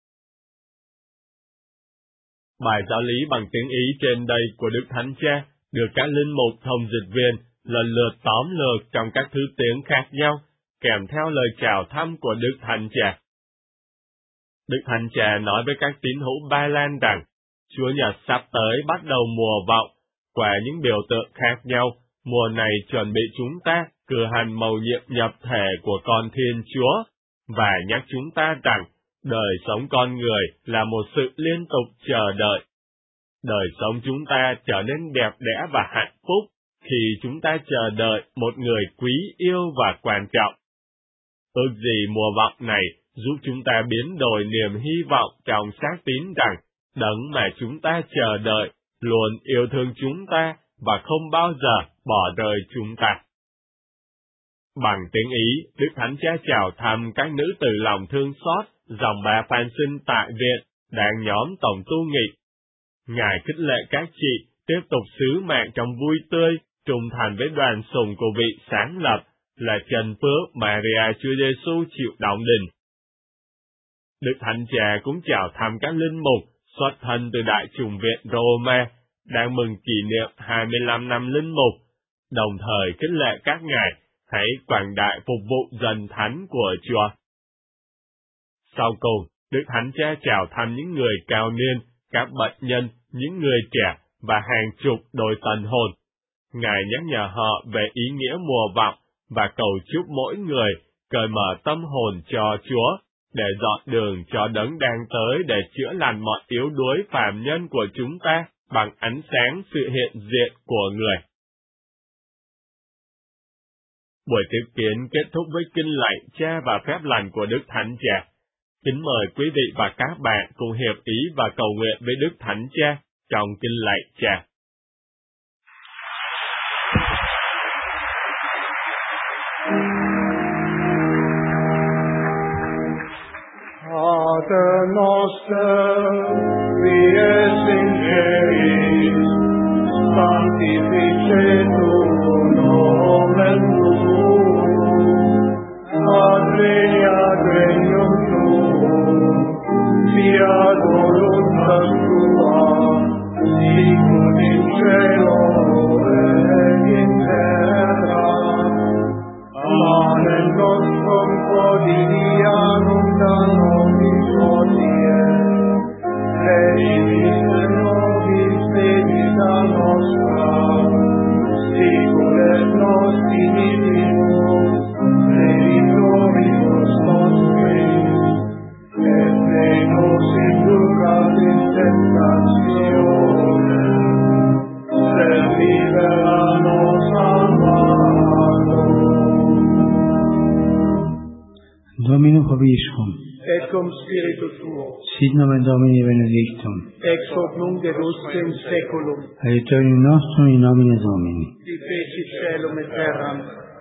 Bài giáo lý bằng tiếng Ý trên đây của Đức Thánh Cha được các linh mục thông dịch viên lần lượt tóm lược trong các thứ tiếng khác nhau, kèm theo lời chào thăm của Đức Thánh Cha. Đức Thánh Cha nói với các tín hữu Ba Lan rằng, Chúa Nhật sắp tới bắt đầu mùa vọng. Qua những biểu tượng khác nhau, mùa này chuẩn bị chúng ta cử hành mầu nhiệm nhập thể của con Thiên Chúa, và nhắc chúng ta rằng đời sống con người là một sự liên tục chờ đợi. Đời sống chúng ta trở nên đẹp đẽ và hạnh phúc khi chúng ta chờ đợi một người quý yêu và quan trọng. Ước gì mùa vọng này giúp chúng ta biến đổi niềm hy vọng trong xác tín rằng Đấng mà chúng ta chờ đợi luôn yêu thương chúng ta và không bao giờ bỏ rơi chúng ta. Bằng tiếng Ý, Đức Thánh Cha chào thăm các nữ từ lòng thương xót, dòng bà Phan Sinh tại viện, đang nhóm tổng tu nghị. Ngài khích lệ các chị tiếp tục sứ mạng trong vui tươi, trung thành với đoàn sùng của vị sáng lập, là Trần Phước Maria Chúa Giêsu chịu đóng đinh. Đức Thánh Cha cũng chào thăm các linh mục xuất thân từ Đại chủng viện Roma, đang mừng kỷ niệm hai mươi lăm năm linh mục, đồng thời khích lệ các ngài hãy quảng đại phục vụ dân thánh của Chúa. Sau cùng, Đức Thánh Cha chào thăm những người cao niên, các bệnh nhân, những người trẻ và hàng chục đôi tân hôn. Ngài nhắc nhở họ về ý nghĩa mùa vọng và cầu chúc mỗi người cởi mở tâm hồn cho Chúa, để dọn đường cho Đấng đang tới để chữa lành mọi yếu đuối phàm nhân của chúng ta bằng ánh sáng sự hiện diện của người. Buổi tiếp kiến kết thúc với kinh lạy Cha và phép lành của Đức Thánh Cha. Kính mời quý vị và các bạn cùng hiệp ý và cầu nguyện với Đức Thánh Cha trong kinh lạy Cha. Pater noster, qui es in celis, sanctificetur nomen tuum, adveniat regnum tuum, fiat voluntas tua, sicut in cielo et in terra. Panem nostrum quotidianum da nobis hodie, et dimitte nobis debita nostra, cum spiritu tuo, sit nomen Domini benedictum, ex hoc nunc et usque in saeculum, aiutorium nostrum in nomine Domini. qui feci caelum et terram.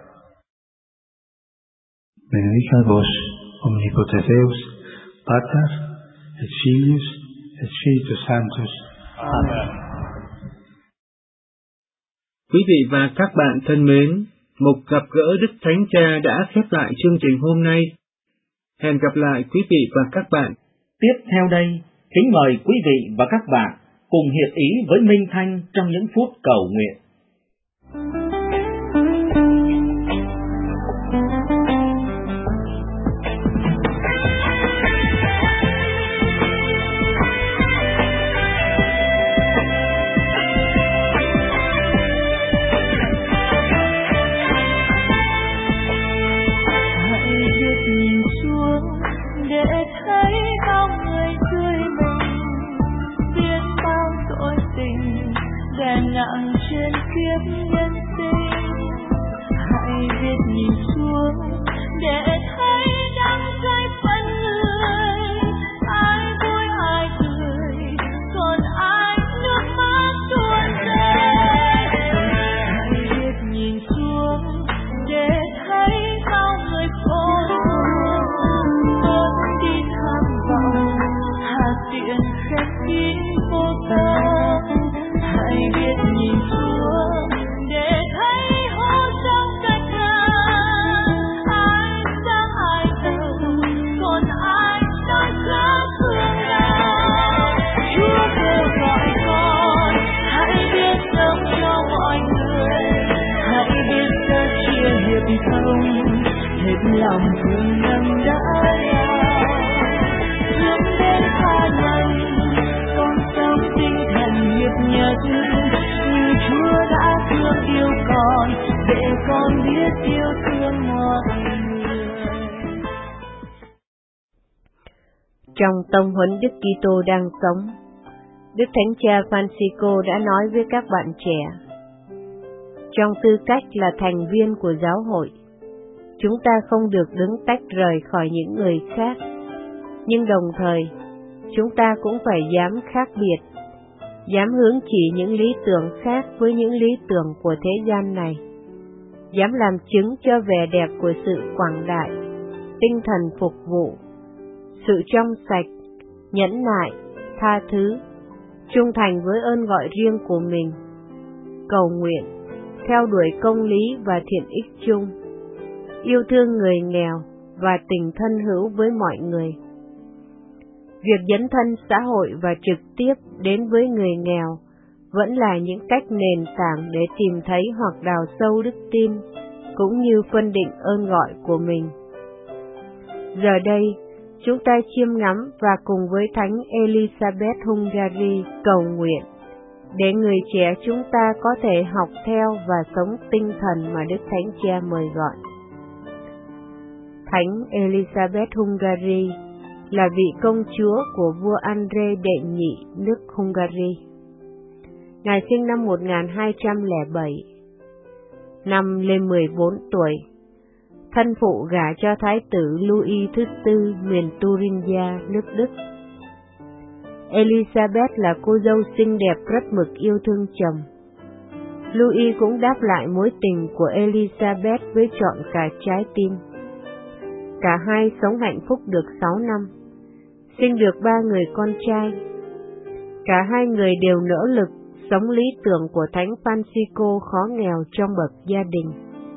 Benedicat vos, omnipotens Deus, Pater, et Filius, et Spiritus Sanctus. Amen. Quý vị và các bạn thân mến, mục gặp gỡ Đức Thánh Cha đã khép lại chương trình hôm nay. Hẹn gặp lại quý vị và các bạn. Tiếp theo đây, kính mời quý vị và các bạn cùng hiệp ý với Minh Thanh trong những phút cầu nguyện. nặng trên kiếp nhân sinh, hãy biết nhìn xuống để thấy đắng cay phận người. Ai vui ai cười, còn ai nước mắt tuôn rơi. Hãy biết nhìn xuống để thấy bao người khổ muốn đi tham vọng, hạ tiện khép kín vô tâm. Hãy biết nhìn xuống để thấy hố sâu cách ngàn. Ai sáng ai giàu, còn ai nói khá thương nào. Chúa kêu gọi con, hãy biết sống cho mọi người. Hãy biết sẻ chia hiệp thông, hết lòng thương nâng đỡ nhau. Hướng đến tha lành, con sống tinh thần hiệp nhất. Như Chúa đã thương yêu con, để con biết yêu thương mọi người. Trong tông huấn Đức Kitô đang sống, Đức Thánh Cha Francisco đã nói với các bạn trẻ: trong tư cách là thành viên của giáo hội, chúng ta không được đứng tách rời khỏi những người khác, nhưng đồng thời, chúng ta cũng phải dám khác biệt, dám hướng chỉ những lý tưởng khác với những lý tưởng của thế gian này, dám làm chứng cho vẻ đẹp của sự quảng đại, tinh thần phục vụ, sự trong sạch, nhẫn nại, tha thứ, trung thành với ơn gọi riêng của mình, cầu nguyện, theo đuổi công lý và thiện ích chung, yêu thương người nghèo và tình thân hữu với mọi người. Việc dấn thân xã hội và trực tiếp đến với người nghèo vẫn là những cách nền tảng để tìm thấy hoặc đào sâu đức tin, cũng như phân định ơn gọi của mình. Giờ đây, chúng ta chiêm ngắm và cùng với Thánh Elizabeth Hungary cầu nguyện, để người trẻ chúng ta có thể học theo và sống tinh thần mà Đức Thánh Cha mời gọi. Thánh Elizabeth Hungary là vị công chúa của vua Andrei đệ nhị nước Hungary. Ngài sinh năm một nghìn hai trăm lẻ bảy. Năm lên mười bốn tuổi, thân phụ gả cho Thái tử Louis thứ tư miền Thuringia, nước Đức. Elizabeth là cô dâu xinh đẹp rất mực yêu thương chồng. Louis cũng đáp lại mối tình của Elizabeth với trọn cả trái tim. Cả hai sống hạnh phúc được sáu năm, sinh được ba người con trai. Cả hai người đều nỗ lực sống lý tưởng của Thánh Francisco khó nghèo trong bậc gia đình.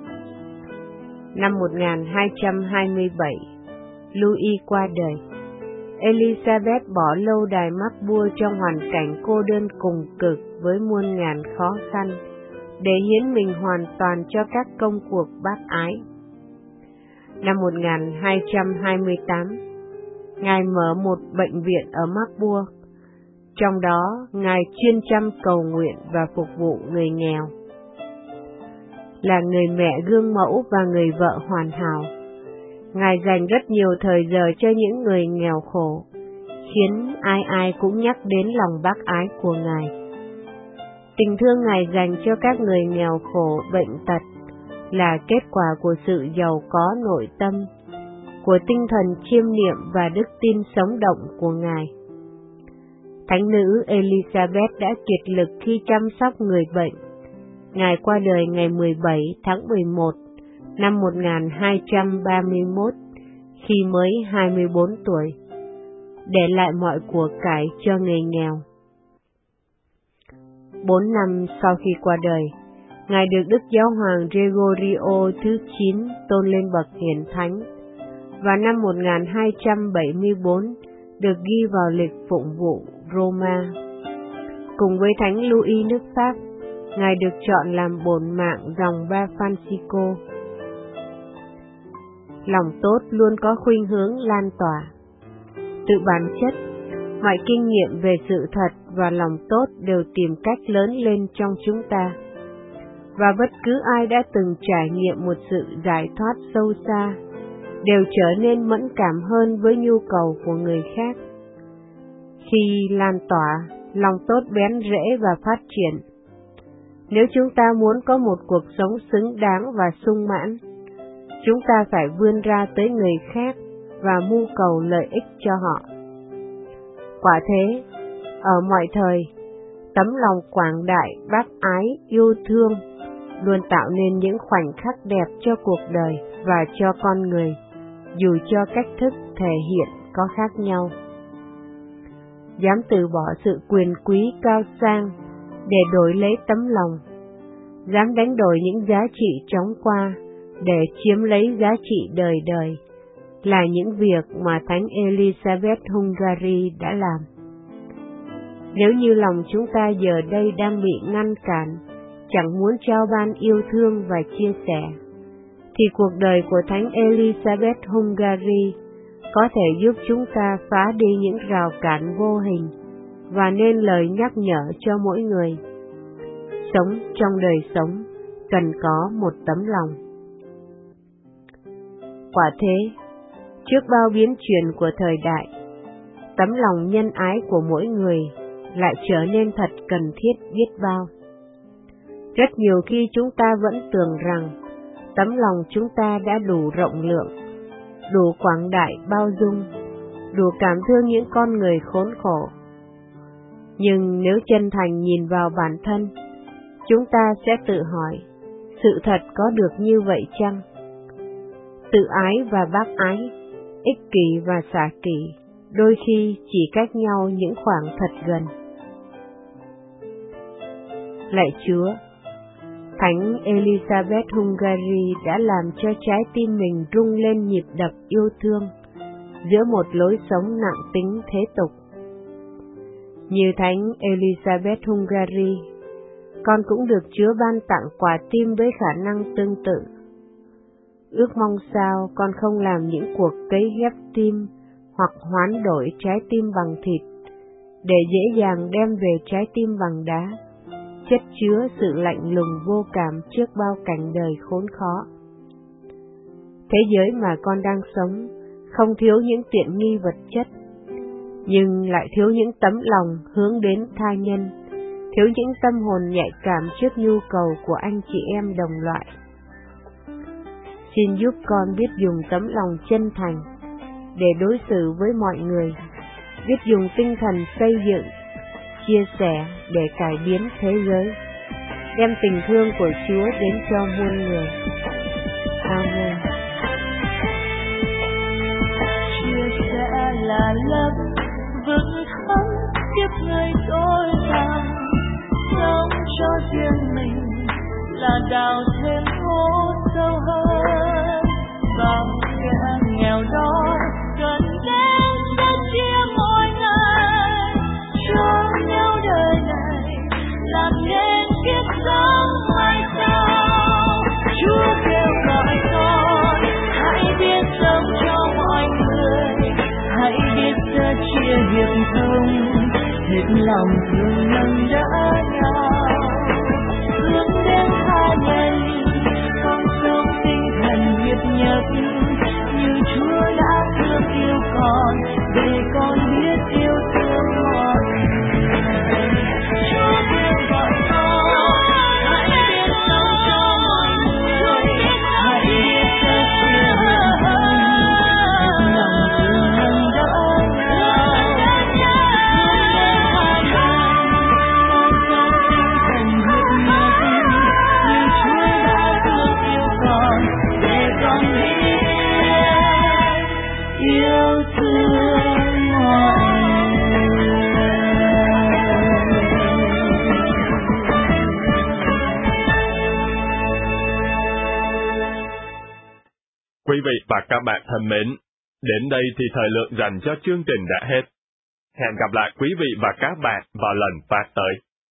Năm một nghìn hai trăm hai mươi bảy, Louis qua đời. Elizabeth bỏ lâu đài Marburg trong hoàn cảnh cô đơn cùng cực với muôn ngàn khó khăn, để hiến mình hoàn toàn cho các công cuộc bác ái. Năm một nghìn hai trăm hai mươi tám, Ngài mở một bệnh viện ở Marburg, trong đó Ngài chuyên chăm cầu nguyện và phục vụ người nghèo. Là người mẹ gương mẫu và người vợ hoàn hảo, Ngài dành rất nhiều thời giờ cho những người nghèo khổ, khiến ai ai cũng nhắc đến lòng bác ái của Ngài. Tình thương Ngài dành cho các người nghèo khổ, bệnh tật là kết quả của sự giàu có nội tâm, của tinh thần chiêm niệm và đức tin sống động của Ngài. Thánh nữ Elizabeth đã kiệt lực khi chăm sóc người bệnh. Ngài qua đời ngày mười bảy tháng mười một năm một nghìn hai trăm ba mươi mốt khi mới hai mươi bốn tuổi, để lại mọi của cải cho người nghèo. Bốn năm sau khi qua đời, Ngài được Đức Giáo hoàng Gregorio thứ chín tôn lên bậc hiển thánh, và năm một nghìn hai trăm bảy mươi bốn được ghi vào lịch phụng vụ Roma. Cùng với Thánh Louis nước Pháp, Ngài được chọn làm bổn mạng dòng ba Francisco. Lòng tốt luôn có khuynh hướng lan tỏa. Tự bản chất, mọi kinh nghiệm về sự thật và lòng tốt đều tìm cách lớn lên trong chúng ta. Và bất cứ ai đã từng trải nghiệm một sự giải thoát sâu xa, đều trở nên mẫn cảm hơn với nhu cầu của người khác. Khi lan tỏa, lòng tốt bén rễ và phát triển. Nếu chúng ta muốn có một cuộc sống xứng đáng và sung mãn, chúng ta phải vươn ra tới người khác và mưu cầu lợi ích cho họ. Quả thế, ở mọi thời, tấm lòng quảng đại, bác ái, yêu thương luôn tạo nên những khoảnh khắc đẹp cho cuộc đời và cho con người, dù cho cách thức thể hiện có khác nhau. Dám từ bỏ sự quyền quý cao sang để đổi lấy tấm lòng, dám đánh đổi những giá trị chóng qua để chiếm lấy giá trị đời đời, là những việc mà Thánh Elizabeth Hungary đã làm. Nếu như lòng chúng ta giờ đây đang bị ngăn cản, chẳng muốn trao ban yêu thương và chia sẻ, thì cuộc đời của Thánh Elizabeth Hungary có thể giúp chúng ta phá đi những rào cản vô hình và nên lời nhắc nhở cho mỗi người. Sống trong đời sống cần có một tấm lòng. Quả thế, trước bao biến chuyển của thời đại, tấm lòng nhân ái của mỗi người lại trở nên thật cần thiết biết bao. Rất nhiều khi chúng ta vẫn tưởng rằng tấm lòng chúng ta đã đủ rộng lượng, đủ quảng đại bao dung, đủ cảm thương những con người khốn khổ. Nhưng nếu chân thành nhìn vào bản thân, chúng ta sẽ tự hỏi, sự thật có được như vậy chăng? Tự ái và bác ái, ích kỷ và xả kỷ, đôi khi chỉ cách nhau những khoảng thật gần. Lạy Chúa, Thánh Elizabeth Hungary đã làm cho trái tim mình rung lên nhịp đập yêu thương giữa một lối sống nặng tính thế tục. Như Thánh Elizabeth Hungary, con cũng được Chúa ban tặng quả tim với khả năng tương tự. Ước mong sao con không làm những cuộc cấy ghép tim hoặc hoán đổi trái tim bằng thịt, để dễ dàng đem về trái tim bằng đá, chất chứa sự lạnh lùng vô cảm trước bao cảnh đời khốn khó. Thế giới mà con đang sống không thiếu những tiện nghi vật chất, nhưng lại thiếu những tấm lòng hướng đến tha nhân, thiếu những tâm hồn nhạy cảm trước nhu cầu của anh chị em đồng loại. Xin giúp con biết dùng tấm lòng chân thành để đối xử với mọi người, biết dùng tinh thần xây dựng, chia sẻ để cải biến thế giới, đem tình thương của Chúa đến cho muôn người. Amen. Chia sẻ là lớp vững thấm tiếp người tôi rằng sống cho riêng mình là đào thêm hố sâu hơn, và kẻ nghèo đó cần đến sẻ chia mỗi ngày, cho nhau đời này làm nên kiếp sống mai sau. Chúa kêu gọi con hãy biết sống cho mọi người, hãy biết sẻ chia hiệp thông, hết lòng thương nâng đỡ nhau, hướng đến tha nhân, con sống tinh thần hiệp nhất như Chúa đã thương yêu con, để con biết yêu thương mọi người. Chúa kêu gọi con hãy biết sống cho mọi người, hãy biết sẻ chia hiệp thông, Quý vị và các bạn thân mến, đến đây thì thời lượng dành cho chương trình đã hết. Hẹn gặp lại quý vị và các bạn vào lần phát tới.